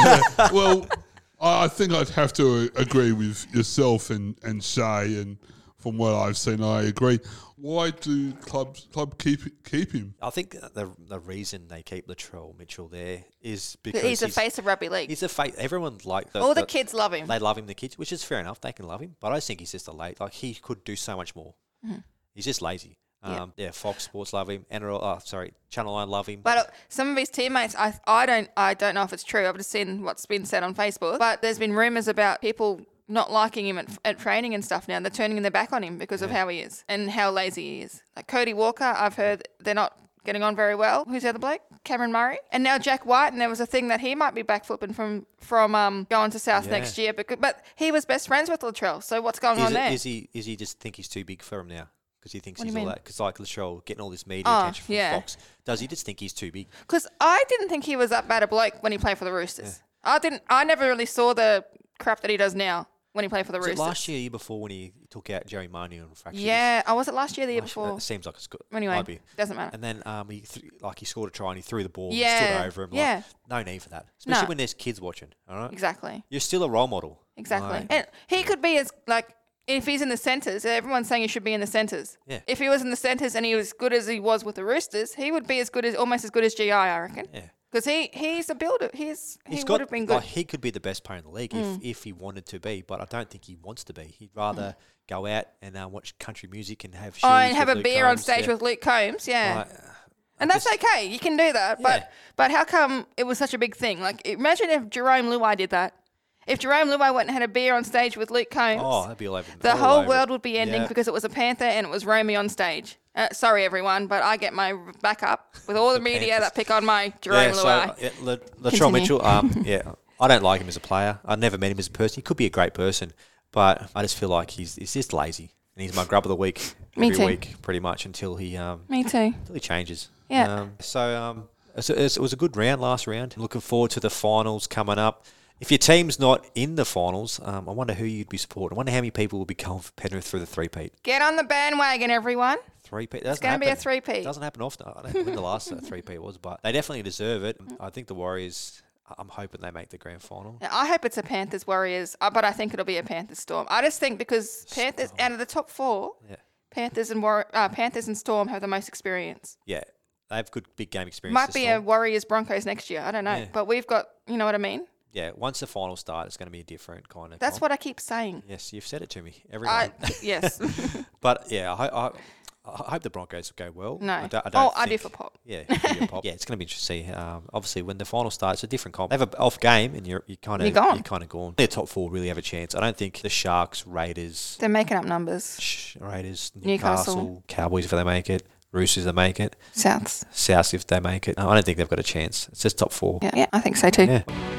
Well, I I think I'd have to agree with yourself and, and Shay, and from what I've seen, I agree. Why do clubs club keep keep him? I think the the reason they keep Latrell Mitchell there is because He's the face of rugby league. He's a face. Everyone like the, All the kids love him. They love him. The kids, which is fair enough. They can love him, but I just think he's just a late. Like he could do so much more. Mhm. He's just lazy. Yeah. Um, yeah. Fox Sports love him. N R L, oh, sorry, Channel Nine love him. But uh, some of his teammates, I I don't I don't know if it's true. I've just seen what's been said on Facebook. But there's been rumours about people not liking him at, at training and stuff now. They're turning their back on him because of Yeah. how he is and how lazy he is. Like Cody Walker, I've heard they're not getting on very well. Who's the other bloke? Cameron Murray. And now Jack White, and there was a thing that he might be back flipping from from um going to South Yeah. next year. But, but he was best friends with Latrell. So what's going is, on it, there? is he is he just think he's too big for him now? Because he thinks What do he's you all mean? that. Because like Latrell getting all this media Oh, attention from yeah. Fox, does he just think he's too big? Because I didn't think he was that bad a bloke when he played for the Roosters. I didn't. I never really saw the crap that he does now when he played for the Was it Roosters. last year, year before when he took out Jerry Marnie on fractures? Yeah, I was it last year, the year Last year, before. It seems like it's good. Anyway, Might be. doesn't matter. And then um, he th- like he scored a try and he threw the ball. Yeah, and stood over him. Like, yeah. no need for that, especially No. when there's kids watching. All right. Exactly. You're still a role model. Exactly. Like, And he could be as like if he's in the centres. Everyone's saying he should be in the centres. Yeah. If he was in the centres and he was good as he was with the Roosters, he would be as good as almost as good as G I, I reckon. Yeah. Because he he's a builder. He's he He's would got, have been good. Like, he could be the best player in the league Mm. if, if he wanted to be, but I don't think he wants to be. He'd rather go out and uh, watch country music and have Oh, and shoes have with a Luke beer on Combs, stage yeah. with Luke Combs, yeah. Like, And that's okay. You can do that. But but how come it was such a big thing? Like, imagine if Jerome Luai did that. If Jerome Luai went and had a beer on stage with Luke Combs, Oh, that'd be all over the all whole over world it. would be ending Yeah. because it was a Panther and it was Romy on stage. Uh, sorry, everyone, but I get my back up with all the, media Panthers. that pick on my Jerome yeah, Luai. so, yeah, La- Latrell Continue. Mitchell, um, yeah, I don't like him as a player. I never met him as a person. He could be a great person, but I just feel like he's he's just lazy. and he's my grub of the week Me every too. week, pretty much until he um Me too. until he changes. Yeah. Um, so um, it was, it was a good round last round. Looking forward to the finals coming up. If your team's not in the finals, um, I wonder who you'd be supporting. I wonder how many people will be going for Penrith through the three-peat. Get on the bandwagon, everyone. Three-peat. It's going to be a three-peat. It doesn't happen often. I don't know when the last uh, three-peat was, but they definitely deserve it. I think the Warriors, I'm hoping they make the grand final. Yeah, I hope it's a Panthers Warriors, uh, but I think it'll be a Panthers Storm. I just think because Panthers, out of the top four, Yeah. Panthers and War- uh, Panthers and Storm have the most experience. Yeah, they have good big game experience. Might to be Storm. a Warriors Broncos next year. I don't know, Yeah. but we've got, you know what I mean. Yeah, once the finals start, it's going to be a different kind of. That's comp. what I keep saying. Yes, you've said it to me every I- night. yes. But yeah, I, I, I hope the Broncos will go well. No. I don't, I Oh, don't I do think- for Pop. Yeah, you do for Pop. Yeah, it's going to be interesting to see. Um, obviously, when the final starts, it's a different comp. They have an off game, and you're you kind of You're gone. You're kind of gone. Their top four really have a chance. I don't think the Sharks, Raiders, They're making up numbers. Sh- Raiders, Newcastle. Newcastle, Cowboys if they make it, Roosters if they make it, Souths. Souths if they make it. No, I don't think they've got a chance. It's just top four. Yeah, yeah, I think so too. Yeah.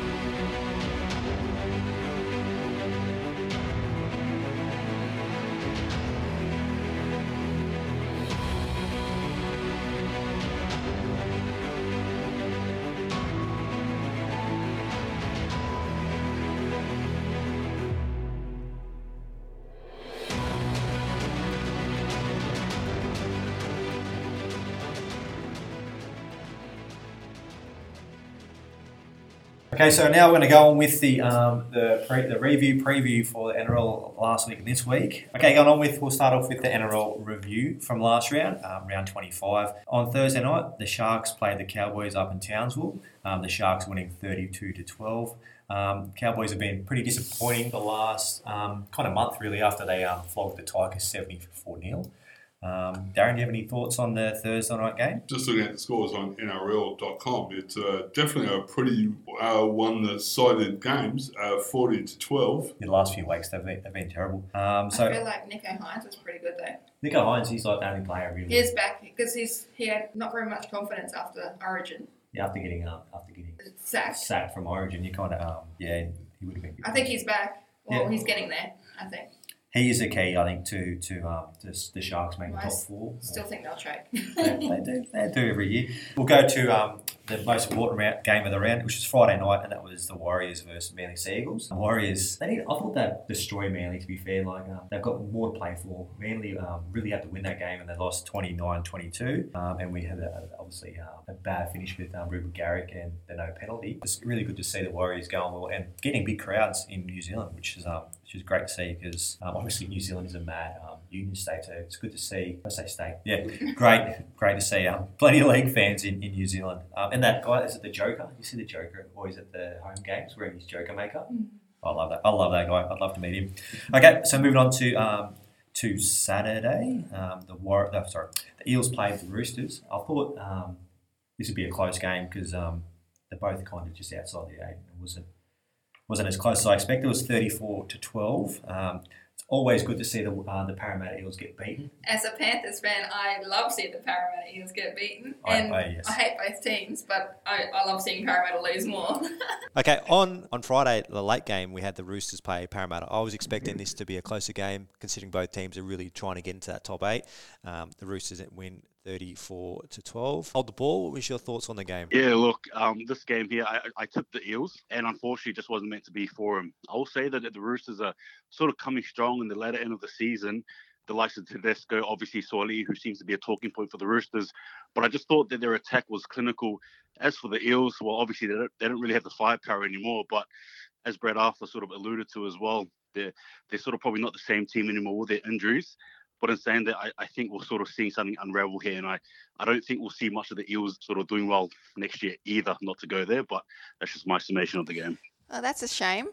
Okay, so now we're going to go on with the um, the pre- the review preview for the N R L last week and this week. Okay, going on with we'll start off with the N R L review from last round, um, round twenty-five. On Thursday night, the Sharks played the Cowboys up in Townsville. Um, the Sharks winning thirty-two to twelve. Um, Cowboys have been pretty disappointing the last um, kind of month, really, after they um, flogged the Tigers seventy-four nil. Um, Darren, do you have any thoughts on the Thursday night game? Just looking at the scores on N R L dot com, it's uh, definitely a pretty uh, one-sided games, uh, forty to twelve. The last few weeks they've been, they've been terrible. Um, so I feel like Nico Hines was pretty good though. Nico Hines, he's like the only player really. He is back because he's he had not very much confidence after Origin. Yeah, after getting um, after getting Sacked. sacked from Origin, you kind of um, yeah, he would have been. I think he's back. Well, Yeah. he's getting there. I think. He is the key, I think, to to um, to s- the Sharks making the I top s- four. Still think they'll trade. they, they do. They do every year. We'll go to um, the most important round, game of the round, which was Friday night, and that was the Warriors versus Manly Sea Eagles. The Warriors, they need, I thought they'd destroy Manly, to be fair. Like um, they've got more to play for. Manly um, really had to win that game, and they lost twenty-nine twenty-two. Um, and we had a, obviously uh, a bad finish with um, Ruben Garrick and the no penalty. It's really good to see the Warriors going well and getting big crowds in New Zealand, which is um, which is great to see because um, obviously New Zealand is a mad um, union state, so it's good to see. I say state, yeah, great, great to see um, plenty of league fans in, in New Zealand. Um, and that guy, is it the Joker? You see the Joker always at the home games wearing his Joker makeup. I love that. I love that guy. I'd love to meet him. Okay, so moving on to um, to Saturday, um, the War. Oh, sorry, the Eels played the Roosters. I thought um, this would be a close game because um, they're both kind of just outside the eight. It wasn't wasn't as close as I expected. It was thirty-four to twelve. Um, it's always good to see the uh, the Parramatta Eels get beaten. As a Panthers fan, I love seeing the Parramatta Eels get beaten, I- and I- yes. I hate both teams, but I, I love seeing Parramatta lose more. Okay, on, on Friday, the late game, we had the Roosters play Parramatta. I was expecting this to be a closer game, considering both teams are really trying to get into that top eight. Um, the Roosters win thirty-four to twelve. Hold the ball. What was your thoughts on the game? Yeah, look, um, this game here, I, I took the Eels, and unfortunately, it just wasn't meant to be for them. I will say that the Roosters are sort of coming strong in the latter end of the season. The likes of Tedesco, obviously Soili, who seems to be a talking point for the Roosters, but I just thought that their attack was clinical. As for the Eels, well, obviously they don't, they don't really have the firepower anymore, but as Brad Arthur sort of alluded to as well, they're, they're sort of probably not the same team anymore with their injuries. But in saying that, I, I think we're sort of seeing something unravel here, and I, I don't think we'll see much of the Eels sort of doing well next year either, not to go there, but that's just my summation of the game. Oh, that's a shame.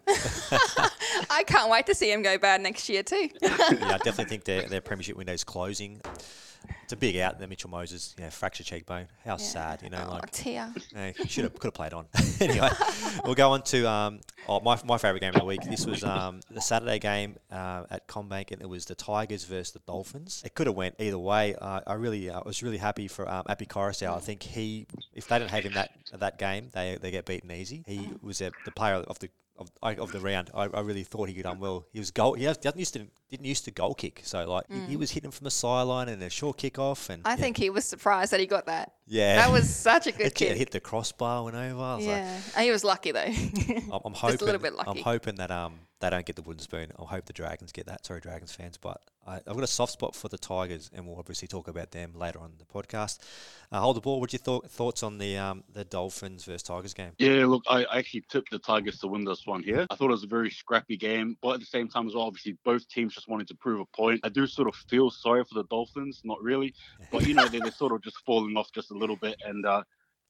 I can't wait to see him go bad next year too. Yeah, I definitely think their, their premiership window is closing. It's a big out there, Mitchell Moses. Yeah, fractured cheekbone. How sad, you know. Oh, like tear. Yeah, should have could have played on. Anyway, we'll go on to um, oh, my my favourite game of the week. This was um, the Saturday game uh, at CommBank, and it was the Tigers versus the Dolphins. It could have went either way. Uh, I really uh, was really happy for um, Api Coruscant. I think he, if they didn't have him that that game, they they get beaten easy. He was a, the player of the of, of the round. I, I really thought he could done well. He was goal. He doesn't used to didn't used to goal kick, so like Mm. he, he was hitting from the sideline and a short kick off. And I yeah. think he was surprised that he got that. Yeah, That was such a good it, kick. It hit the crossbar, went over. I was like, Yeah. And he was lucky, though. I'm, I'm hoping. Just a little bit lucky. I'm hoping that um they don't get the wooden spoon. I hope the Dragons get that. Sorry, Dragons fans, but I, I've got a soft spot for the Tigers, and we'll obviously talk about them later on in the podcast. Uh, hold the ball. What's your thought, thoughts on the um the Dolphins versus Tigers game? Yeah, look, I I actually tipped the Tigers to win this one here. I thought it was a very scrappy game, but at the same time as well, obviously both teams just wanted to prove a point. I do sort of feel sorry for the Dolphins, not really, but you know they're, they're sort of just falling off just a little bit, and uh,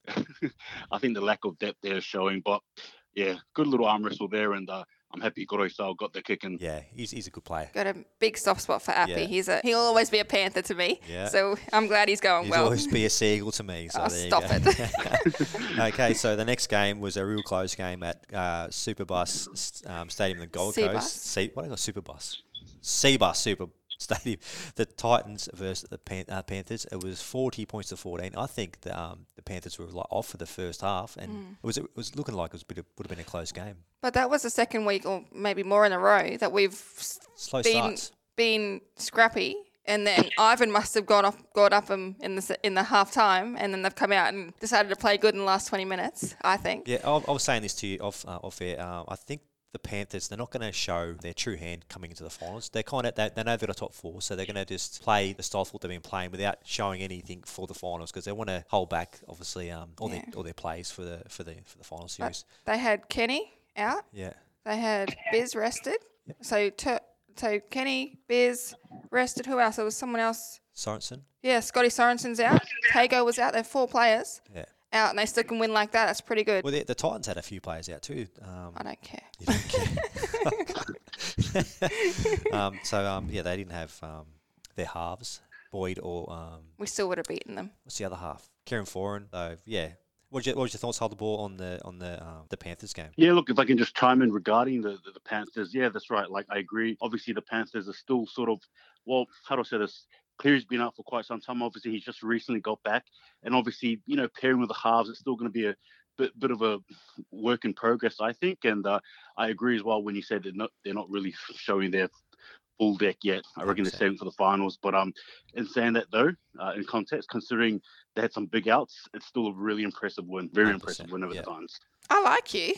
I think the lack of depth there is showing. But yeah, good little arm wrestle there, and uh, I'm happy Goroisau got the kick in. Yeah, he's he's a good player. Got a big soft spot for Appy. Yeah. He's a he'll always be a Panther to me. Yeah. So I'm glad he's going He's well. always be a seagull to me. So Oh, there you stop go. it. Okay, so the next game was a real close game at uh, Superbus um, Stadium in the Gold Seabus. Coast. C- what I got? Superbus. Seabus Super Stadium. The Titans versus the Pan- uh, Panthers. It was forty points to fourteen. I think the um, the Panthers were like off for the first half, and Mm. it was it was looking like it was a bit of, would have been a close game. But that was the second week, or maybe more in a row, that we've s- Slow been starts. been scrappy. And then Ivan must have gone off, got up um, in the s- in the half time, and then they've come out and decided to play good in the last twenty minutes. I think. Yeah, I, I was saying this to you off uh, off air. Uh, I think the Panthers, they're not going to show their true hand coming into the finals. They're kind of they, they know they've got a top four, so they're going to just play the style of football they've been playing without showing anything for the finals because they want to hold back, obviously, um, all Yeah. their all their plays for the for the for the final But series. they had Kenny out. Yeah. They had Biz rested. So to, so Kenny, Biz rested. Who else? There was someone else. Sorensen. Yeah, Scotty Sorensen's out. Tago was out. They're four players Yeah. out, and they still can win like that. That's pretty good. Well, the, the Titans had a few players out too. Um, I don't care. You don't care. um, so um, yeah, they didn't have um, their halves, Boyd or um, We still would have beaten them. what's the other half? Kieran Foran. So yeah. What was your, what was your thoughts? Hold the ball on the on the um, the Panthers game. Yeah, look, if I can just chime in regarding the, the, the Panthers, yeah, that's right. Like, I agree. Obviously, the Panthers are still sort of, well, how do I say this? Cleary's been out for quite some time. Obviously, he's just recently got back. And obviously, you know, pairing with the halves, it's still going to be a bit, bit of a work in progress, I think. And uh, I agree as well when you said they're not, they're not really showing their full deck yet. I reckon they're saving for the finals. But um, in saying that, though, uh, in context, considering they had some big outs, it's still a really impressive win. Very impressive win over yeah. the Titans. I like you.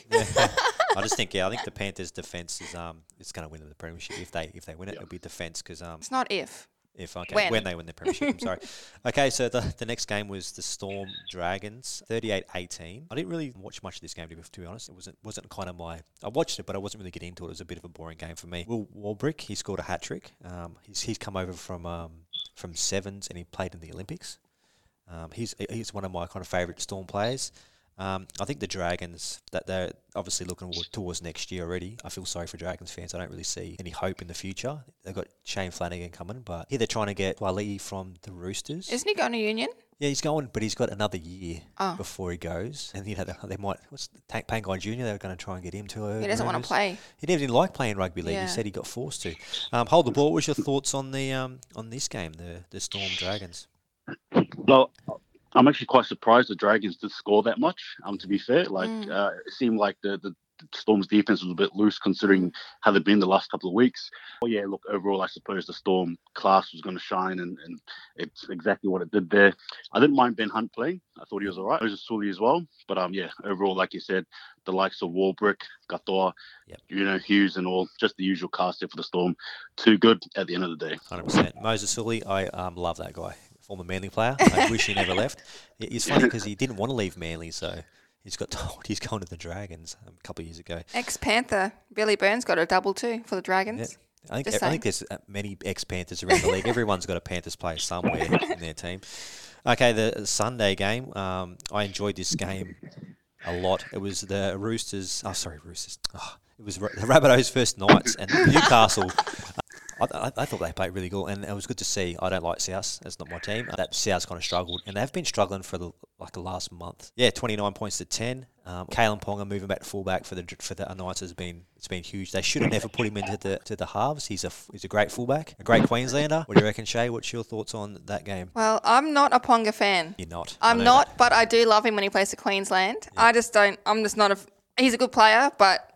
I just think yeah, I think the Panthers' defense is um it's going to win the premiership if they if they win it. It'll be defense because um It's not if. if okay When. when, they win the premiership. I'm sorry. Okay, so the the next game was the Storm Dragons, thirty-eight eighteen. I didn't really watch much of this game to be, to be honest. It wasn't wasn't kind of my. I watched it, but I wasn't really getting into it. It was a bit of a boring game for me. Will Warbrick, he scored a hat trick. Um, he's he's come over from um from sevens and he played in the Olympics. Um, he's he's one of my kind of favourite Storm players. Um, I think the Dragons, that they're obviously looking towards next year already. I feel sorry for Dragons fans. I don't really see any hope in the future. They've got Shane Flanagan coming, but here they're trying to get Wally from the Roosters. Isn't he going to Union? Yeah, he's going, but he's got another year Oh. before he goes. And, you know, they, they might, what's Tank Pangai Junior, they're going to try and get him to. Uh, He doesn't wanna rumours. play. He never didn't like playing rugby league. Yeah. He said he got forced to. Um, hold the ball. What was your thoughts on the um, on this game, the, the Storm Dragons? Well, I'm actually quite surprised the Dragons did score that much. Um, to be fair, like Mm. uh, it seemed like the, the Storm's defense was a bit loose considering how they've been the last couple of weeks. Well, yeah, look, overall, I suppose the Storm class was going to shine, and, and it's exactly what it did there. I didn't mind Ben Hunt playing. I thought he was all right. Moses Sully as well. But um, yeah, overall, like you said, the likes of Warbrick, Gatoa, you know, Hughes and all, just the usual cast there for the Storm. Too good at the end of the day. one hundred percent. Moses Sully, I um, love that guy. Former Manly player. I wish he never left. It- It's funny because he didn't want to leave Manly, so he's got told he's going to the Dragons um, a couple of years ago. Ex-Panther Billy Burns got a double too for the Dragons. I think Just I think saying. there's uh, many ex-Panthers around the league. Everyone's got a Panthers player somewhere in their team. Okay, the Sunday game. Um, I enjoyed this game a lot. It was the Roosters. Oh, sorry, Roosters. Oh, it was Ra- the Rabbitohs first Knights and Newcastle. I, I, I thought they played really good, and it was good to see. I don't like South; that's not my team. That South's kind of struggled, and they've been struggling for the, like the last month. Yeah, twenty-nine points to ten. Um, Kalen Ponga moving back to fullback for the for the Knights has been it's been huge. They should have never put him into the to the halves. He's a he's a great fullback, a great Queenslander. What do you reckon, Shay? What's your thoughts on that game? Well, I'm not a Ponga fan. You're not. I I'm know not, but I do love him when he plays for Queensland. I just don't. I'm just not a. He's a good player, but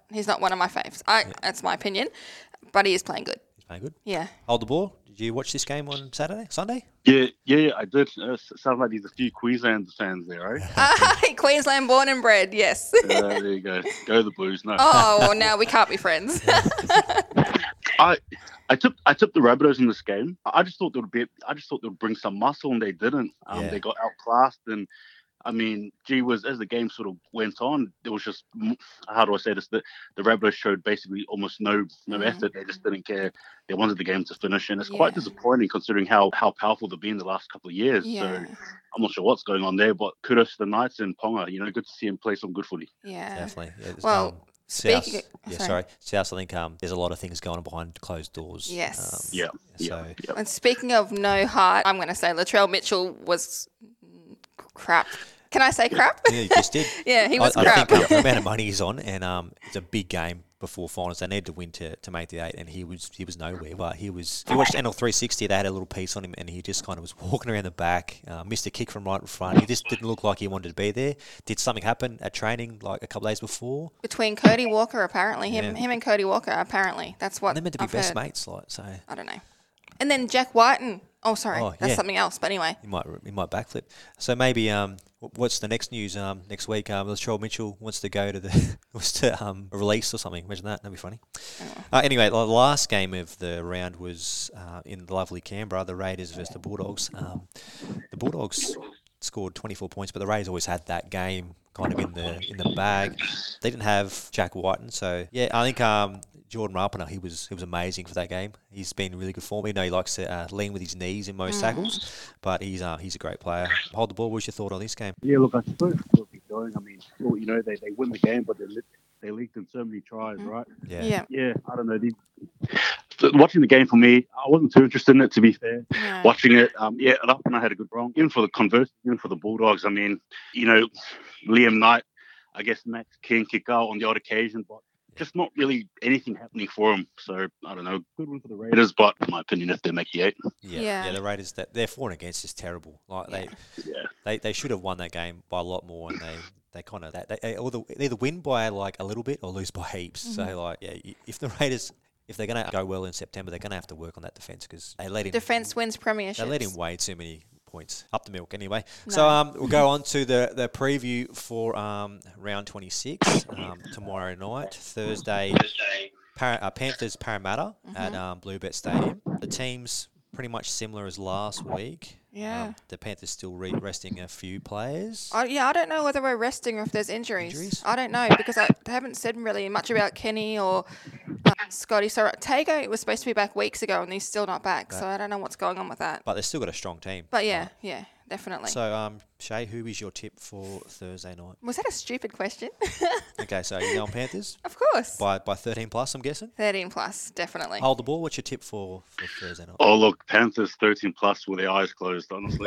He's not one of my faves. I yeah. That's my opinion, but he is playing good. He's playing good. Yeah. Hold the ball. Did you watch this game on Saturday, Sunday? Yeah, yeah, yeah I did. Uh, sounds like there's a few Queensland fans there, right? uh, Queensland born and bred, yes. uh, there you go. Go the Blues. No. Oh, well, now we can't be friends. I I took I took the Rabbitohs in this game. I just thought they would be. I just thought they would bring some muscle, and they didn't. Um, yeah. They got outclassed, and I mean, gee whiz, as the game sort of went on, it was just, how do I say this? The, the Rabbitohs showed basically almost no no mm-hmm. effort. They just didn't care. They wanted the game to finish, and it's yeah. quite disappointing considering how, how powerful they've been the last couple of years. Yeah. So I'm not sure what's going on there, but kudos to the Knights and Ponga. You know, good to see him play some good footy. Yeah, definitely. Yeah, well. Um, South, Speaking, yeah, sorry. sorry. South, I think um, there's a lot of things going on behind closed doors. Yes. Um, yeah. So. yeah. And speaking of no heart, I'm going to say Latrell Mitchell was crap. Can I say crap? Yeah, you just did. yeah, he was I, crap. I think um, the amount of money he's on, and um, it's a big game before finals. They need to win to, to make the eight, and he was he was nowhere. But he was. If you watched N L three sixty, they had a little piece on him, and he just kind of was walking around the back, uh, missed a kick from right in front. He just didn't look like he wanted to be there. Did something happen at training like a couple of days before? Between Cody Walker, apparently him yeah. him and Cody Walker, apparently that's what they're meant to be I've best heard. mates, like so. I don't know. And then Jack Whiten. Oh, sorry, oh, that's yeah. something else. But anyway, he might he might backflip. So maybe um, what's the next news? Um, next week, um, Latrell Mitchell wants to go to the wants to um a release or something. Imagine that. That'd be funny. Oh. Uh, anyway, the last game of the round was uh, in lovely Canberra. The Raiders versus the Bulldogs. Um, the Bulldogs scored twenty-four points, but the Raiders always had that game kind of in the in the bag. They didn't have Jack Whiten, so yeah, I think um. Jordan Rapana, he was he was amazing for that game. He's been really good for me. I know he likes to uh, lean with his knees in most mm. tackles, but he's uh, he's a great player. Hold the ball. What's your thought on this game? Yeah, look, I suppose what he's doing. I mean, well, you know, they, they win the game, but they they leaked in so many tries, mm. right? Yeah. yeah, yeah. I don't know. The, watching the game for me, I wasn't too interested in it. To be fair, yeah. watching it, um, yeah, Rapana had a good run. Even for the converse, even for the Bulldogs. I mean, you know, Liam Knight, I guess Max King kick out on the odd occasion, but just not really anything happening for them. So, I don't know, good one for the Raiders, but in my opinion, if they make the eight. Yeah, yeah. yeah the Raiders, that their for and against is terrible. Like yeah. they, yeah. they they should have won that game by a lot more, and they, they kind of, they, they either, either win by like a little bit or lose by heaps. Mm-hmm. So, like, yeah, if the Raiders... If they're going to go well in September, they're going to have to work on that defence because they let him... Defence wins premierships. They let him way too many points. Up the milk, anyway. No. So um, we'll go on to the, the preview for um, round twenty-six um, tomorrow night, Thursday. Par- uh, Panthers Parramatta mm-hmm. at um, Bluebet Stadium. The team's pretty much similar as last week. Yeah. Um, the Panthers still re- resting a few players. Uh, yeah, I don't know whether we're resting or if there's injuries. Injuries? I don't know because I haven't said really much about Kenny or uh, Scotty. So Tago was supposed to be back weeks ago and he's still not back. back. So I don't know what's going on with that. But they've still got a strong team. But yeah, right. yeah, definitely. So, um, Shay, who is your tip for Thursday night? Was that a stupid question? Okay, so you going Panthers? Of course. By by thirteen plus, I'm guessing? thirteen plus, definitely. Hold the ball. What's your tip for, for Thursday night? Oh, look, Panthers thirteen plus with their eyes closed, honestly.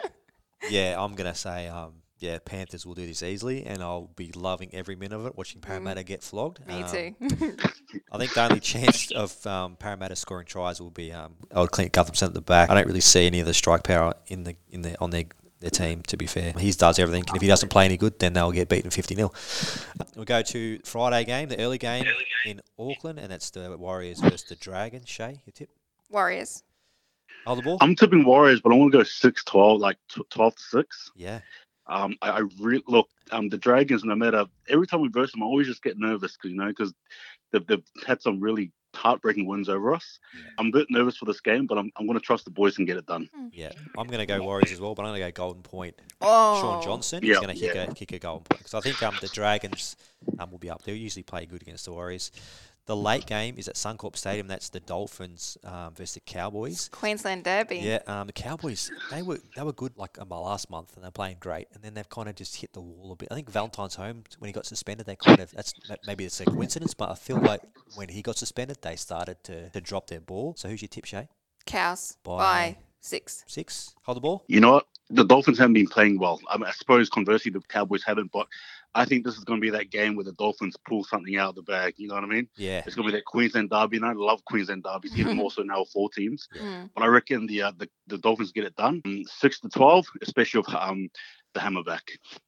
Yeah, I'm going to say, um, yeah, Panthers will do this easily, and I'll be loving every minute of it, watching Parramatta mm. get flogged. Me um, too. I think the only chance of um, Parramatta scoring tries will be um, old Clint Gutherson at the back. I don't really see any of the strike power in the in the on their their team, to be fair. He does everything, and if he doesn't play any good, then they'll get beaten fifty nil. We'll go to Friday game, the early game, early game. in Auckland, and it's the Warriors versus the Dragons. Shay, your tip? Warriors. Hold the ball? I'm tipping Warriors, but I want to go six twelve, like twelve to six. Yeah. Um, I, I really look. Um, the Dragons, no matter every time we verse them, I always just get nervous, cause, you know, because they've, they've had some really heartbreaking wins over us. Yeah. I'm a bit nervous for this game, but I'm I'm going to trust the boys and get it done. Yeah, I'm going to go Warriors as well, but I'm going to go Golden Point. Oh. Sean Johnson is yep. going to kick yeah. a kick a Golden Point because I think um the Dragons um will be up. They usually play good against the Warriors. The late game is at Suncorp Stadium. That's the Dolphins um, versus the Cowboys. Queensland Derby. Yeah, um, the Cowboys, they were they were good like um, last month, and they're playing great. And then they've kind of just hit the wall a bit. I think Valentine's home, when he got suspended, they kind of, that's maybe it's a coincidence, but I feel like when he got suspended, they started to, to drop their ball. So who's your tip, Shay? Cows. By, By six. Six? Hold the ball? You know what? The Dolphins haven't been playing well. I, mean, I suppose, conversely, the Cowboys haven't, but I think this is going to be that game where the Dolphins pull something out of the bag. You know what I mean? Yeah. It's going to be that Queensland derby, and I love Queensland derbies, even more so now, four teams. Mm. But I reckon the, uh, the the Dolphins get it done. Um, six to twelve, especially with um, the Hammerback.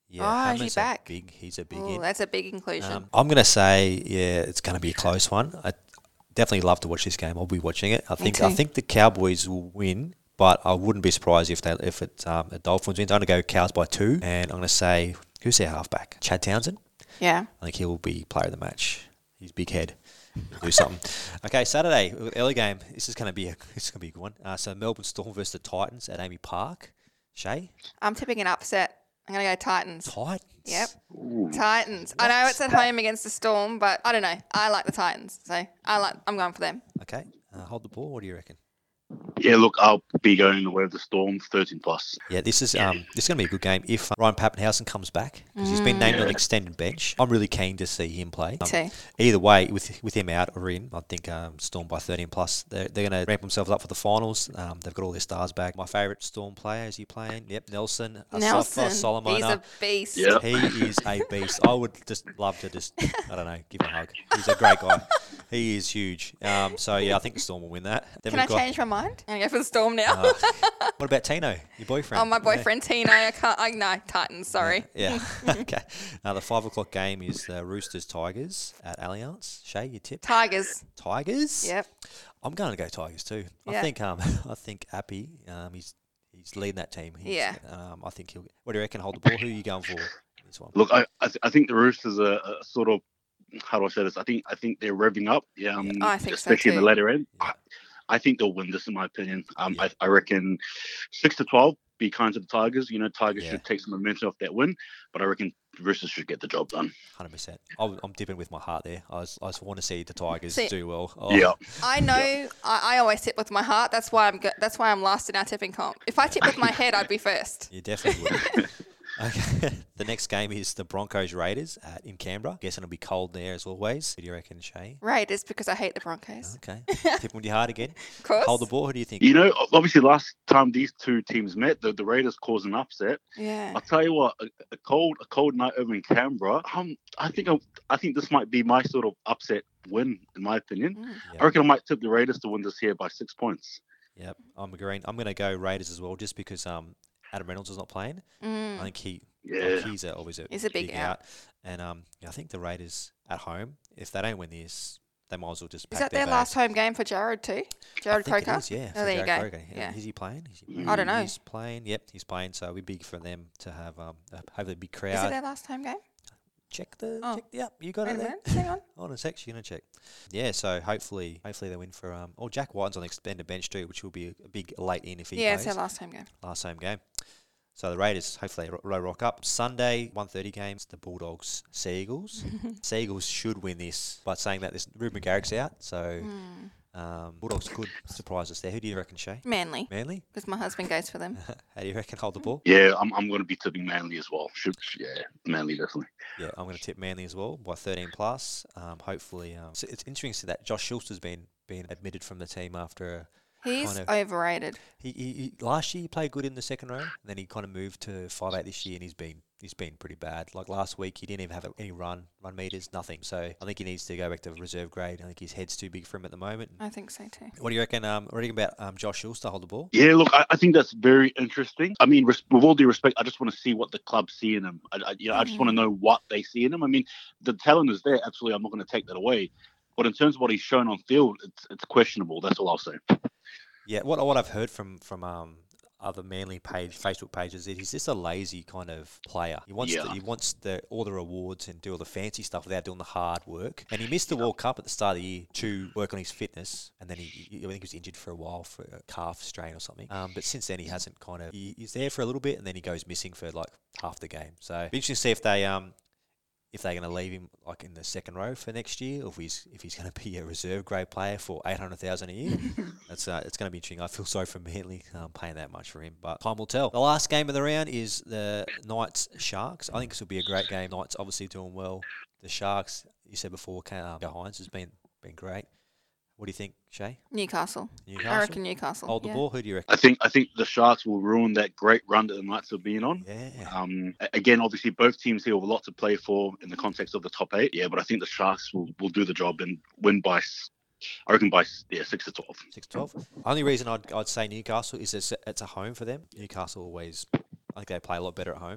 Yeah, Oh, is he Hammer's a back? big. He's a big Ooh, in. that's a big inclusion. Um, I'm going to say, yeah, it's going to be a close one. I definitely love to watch this game. I'll be watching it. I Me think I too. think the Cowboys will win, but I wouldn't be surprised if they if it um, the Dolphins wins. I'm going to go Cows by two, and I'm going to say who's their halfback? Chad Townsend. Yeah. I think he will be player of the match. He's big head. He'll do something. Okay, Saturday early game. This is going to be a this is going to be a good one. Uh, so Melbourne Storm versus the Titans at Amy Park. Shay. I'm tipping an upset. I'm going to go Titans. Titans? Yep. Titans. I know it's at home against the Storm, but I don't know. I like the Titans, so I like. I'm going for them. Okay. Uh, hold the ball. What do you reckon? Yeah, look, I'll be going the way of the Storm, thirteen plus. Yeah, this is um, this is going to be a good game if uh, Ryan Pappenhausen comes back because he's been named on an extended bench. I'm really keen to see him play. Um, too. Either way, with with him out or in, I think um, Storm by thirteen plus. They're, they're going to ramp themselves up for the finals. Um, they've got all their stars back. My favourite Storm player is he playing? Yep, Nelson. Nelson. Solomon. He's a beast. Yep. He is a beast. I would just love to just I don't know give him a hug. He's a great guy. He is huge. Um, so yeah, I think the Storm will win that. Then Can I we've got- change my mind and go for the Storm now? Uh, what about Tino, your boyfriend? Oh, my Yeah. boyfriend Tino. I can't. I no Titans. Sorry. Yeah. Okay. Now the five o'clock game is the Roosters Tigers at Allianz. Shay, your tip? Tigers. Tigers. Yep. I'm going to go Tigers too. I Yeah. think um I think Appy um he's he's leading that team. He's, Yeah. Um I think he'll. What do you reckon? Hold the ball. Who are you going for? in This one. Look, I I, th- I think the Roosters are, are sort of, how do I say this? I think I think they're revving up. Yeah, um, I think so especially in the too. later end. I, I think they'll win this, in my opinion. Um, I, I reckon six to twelve. Be kind to the Tigers. You know, Tigers Yeah. should take some momentum off that win, but I reckon the Roosters should get the job done. Hundred percent. I'm dipping with my heart there. I was, I just want to see the Tigers See- do well. Oh, Yeah. I know. I, I always tip with my heart. That's why I'm. Go- that's why I'm last in our tipping comp. If I tip with my head, I'd be first. You definitely would. Okay. The next game is the Broncos Raiders at in Canberra. Guessing it'll be cold there as always. Who do you reckon, Shay? Raiders, because I hate the Broncos. Okay. Tipping with your heart again. Of course. Hold the ball. Who do you think? You know, obviously, last time these two teams met, the, the Raiders caused an upset. Yeah. I'll tell you what, a, a cold a cold night over in Canberra. Um, I think I, I think this might be my sort of upset win, in my opinion. Yep. I reckon I might tip the Raiders to win this here by six points. Yep, I'm agreeing. I'm going to go Raiders as well, just because um Adam Reynolds is not playing. Mm. I think he, Yeah. like, he's a, always a, He's a big out. and um yeah, I think the Raiders at home, if they don't win this, they might as well just. Is pack that their bags. last home game for Jared too? Jared I think Coker. it is, yeah. Oh, for there you Jared go. Coker. Yeah. Is he playing? Is he, I don't know. He's playing. Yep, he's playing. So it'd be big for them to have um a, hopefully a big crowd. Is it their last home game? Check the Oh. check. Yep, you got Wait it a there. minute. Hang on. Hold on a sec. She's gonna check. Yeah, so hopefully, hopefully they win for um. Oh, Jack White's on the extended bench too, which will be a, a big late in if he Yeah, plays. it's their last home game. Last home game. So the Raiders, hopefully, ro- row rock up. Sunday, one thirty games, the Bulldogs, Sea Eagles. Sea Eagles should win this. But saying that, this Ruben Garrick's out, so Hmm. um, Bulldogs could surprise us there. Who do you reckon, Shay? Manly. Manly? Because my husband goes for them. How do you reckon? Hold the ball? Yeah, I'm I'm going to be tipping Manly as well. Should yeah, Manly definitely. Yeah, I'm going to tip Manly as well by thirteen plus. Um, hopefully, um, so it's interesting to see that Josh Schuster's been been admitted from the team after a He's kind of, overrated. He, he, he last year he played good in the second row, and then he kind of moved to five eight this year, and he's been he's been pretty bad. Like last week, he didn't even have any run run meters, nothing. So I think he needs to go back to reserve grade. I think his head's too big for him at the moment. I think so too. What do you reckon? Um, what do you reckon about um, Josh Schuster hold the ball? Yeah, look, I, I think that's very interesting. I mean, res- with all due respect, I just want to see what the club see in him. I, I, you know, I just want to know what they see in him. I mean, the talent is there. Absolutely, I'm not going to take that away. But in terms of what he's shown on field, it's it's questionable. That's all I'll say. Yeah, what what I've heard from from um other Manly page Facebook pages is he's just a lazy kind of player. He wants Yeah. the, he wants the all the rewards and do all the fancy stuff without doing the hard work. And he missed the World Cup at the start of the year to work on his fitness, and then he, he I think he was injured for a while for a calf strain or something. Um, but since then he hasn't kind of he, he's there for a little bit and then he goes missing for like half the game. So it'd be interesting to see if they um. if they're going to leave him like in the second row for next year, or if he's if he's going to be a reserve grade player for eight hundred thousand a year, that's uh, it's going to be interesting. I feel sorry for Manly um, paying that much for him, but time will tell. The last game of the round is the Knights Sharks. I think this will be a great game. Knights obviously doing well. The Sharks, you said before, um, Joe Hines has been been great. What do you think, Shay? Newcastle. Newcastle? I reckon Newcastle. Hold the yeah. ball. Who do you reckon? I think I think the Sharks will ruin that great run that the Knights have been on. Yeah. Um, a- again, obviously, both teams here have a lot to play for in the context of the top eight. Yeah, but I think the Sharks will, will do the job and win by, s- I reckon by s- yeah six to twelve. Six twelve. Only reason I'd I'd say Newcastle is it's a, it's a home for them. Newcastle always, I think they play a lot better at home.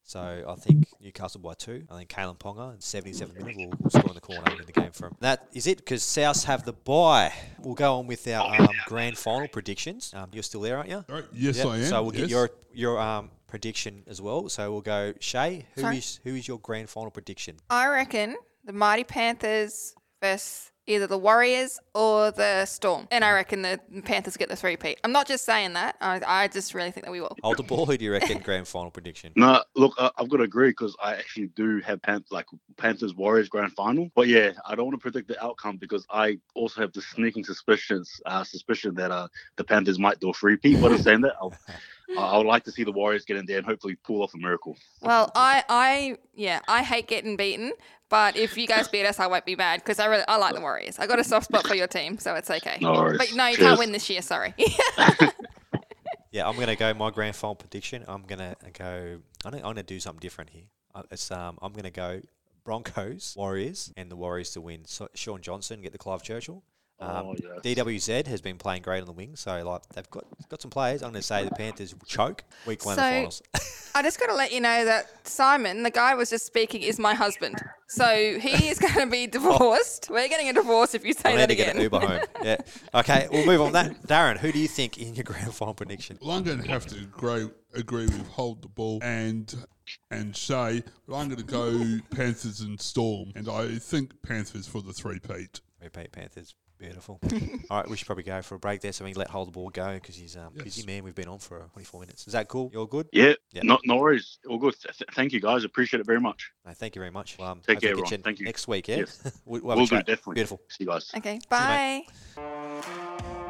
So I think Newcastle by two. I think Kalen Ponga in seventy-seven minutes will, will score in the corner in the game for him. That is it, because Souths have the bye. We'll go on with our um, grand final predictions. Um, you're still there, aren't you? Right. Yes, yep. I am. So we'll yes. get your your um, prediction as well. So we'll go, Shay, who Sorry? is who is your grand final prediction? I reckon the Mighty Panthers versus either the Warriors or the Storm. And I reckon the Panthers get the three-peat. I'm not just saying that. I, I just really think that we will. Hold the ball. Who do you reckon grand final prediction? No, look, uh, I've got to agree because I actually do have Pan- like Panthers Warriors grand final. But yeah, I don't want to predict the outcome because I also have the sneaking suspicions, uh, suspicion that uh, the Panthers might do a three-peat. But in saying that, I'll, I would like to see the Warriors get in there and hopefully pull off a miracle. Well, I, I, yeah, I hate getting beaten. But if you guys beat us, I won't be mad because I really, I like the Warriors. I got a soft spot for your team, so it's okay. No worries. But no, you Cheers. can't win this year. Sorry. Yeah, I'm gonna go my grand final prediction. I'm gonna go. I'm gonna, I'm gonna do something different here. Uh, It's um. I'm gonna go Broncos, Warriors, and the Warriors to win. So Sean Johnson get the Clive Churchill. Um, Oh, yes. D W Z has been playing great on the wing, so like they've got got some players. I'm going to say the Panthers choke week one of the So- finals. I just got to let you know that Simon, the guy was just speaking, is my husband. So he is going to be divorced. We're getting a divorce if you say I that need to again. get an Uber home. Yeah. Okay, we'll move on. That Darren, who do you think in your grand final prediction? Well, I'm going to have to agree, agree with Hold the Ball and and Shay, but I'm going to go Panthers and Storm, and I think Panthers for the three-peat. Three-peat Panthers. Beautiful. All right, we should probably go for a break there so we can let Hold the Ball go because he's um, Yes. busy man. We've been on for twenty-four minutes. Is that cool? You're good? Yeah, Yeah. No, no worries. All good. Th- th- thank you, guys. Appreciate it very much. No, thank you very much. Well, um, Take care, hopefully get everyone. Thank you. Next week, yeah? Yes. we'll, we'll have a Will do, chat. definitely. Beautiful. See you guys. Okay, you, bye. mate.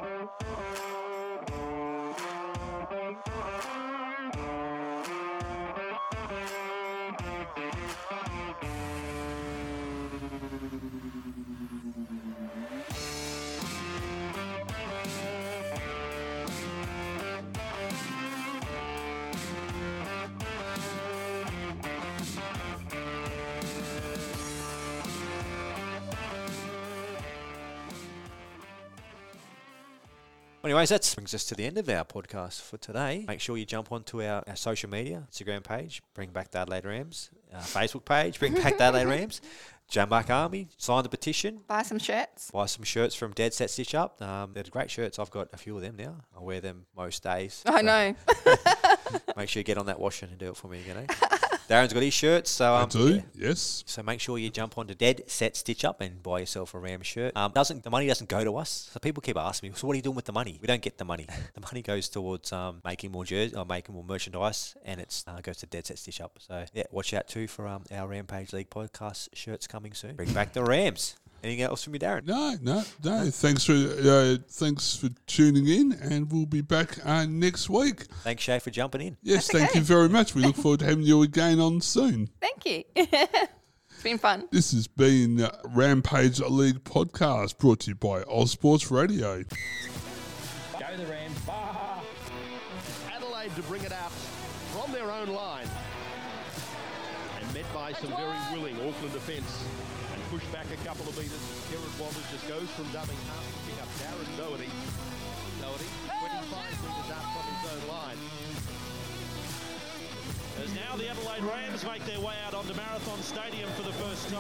Anyways, that brings us to the end of our podcast for today. Make sure you jump onto our, our social media, Instagram page, Bring Back the Adelaide Rams, our Facebook page, Bring Back the Adelaide Rams, Jambuck Army, sign the petition, Buy some shirts. buy some shirts from Dead Set Stitch Up. Um, they're great shirts. I've got a few of them now. I wear them most days. I know. Make sure you get on that washing and do it for me, you know. Darren's got his shirts, so um, I do, yeah. yes. So make sure you jump onto Dead Set Stitch Up and buy yourself a Ram shirt. Um, doesn't the money doesn't go to us? So people keep asking me, so what are you doing with the money? We don't get the money. The money goes towards um, making more jerseys or making more merchandise, and it uh, goes to Dead Set Stitch Up. So yeah, watch out too for um, our Rampage League podcast shirts coming soon. Bring back the Rams. Anything else from you, Darren? No, no, no. Thanks for uh, thanks for tuning in, and we'll be back uh, next week. Thanks, Shay, for jumping in. Yes, That's thank okay. you very much. We look forward to having you again on soon. Thank you. It's been fun. This has been uh, Rampage League podcast brought to you by Ozsports Radio. Go the Rams. Bah! Adelaide to bring it out from their own line. And met by some very willing Auckland defence. And pushed back a couple of metres. Gerard Walters just goes from dubbing half to pick up Darren Doherty. Doherty, twenty-five metres out from his own line. As now the Adelaide Rams make their way out onto Marathon Stadium for the first time.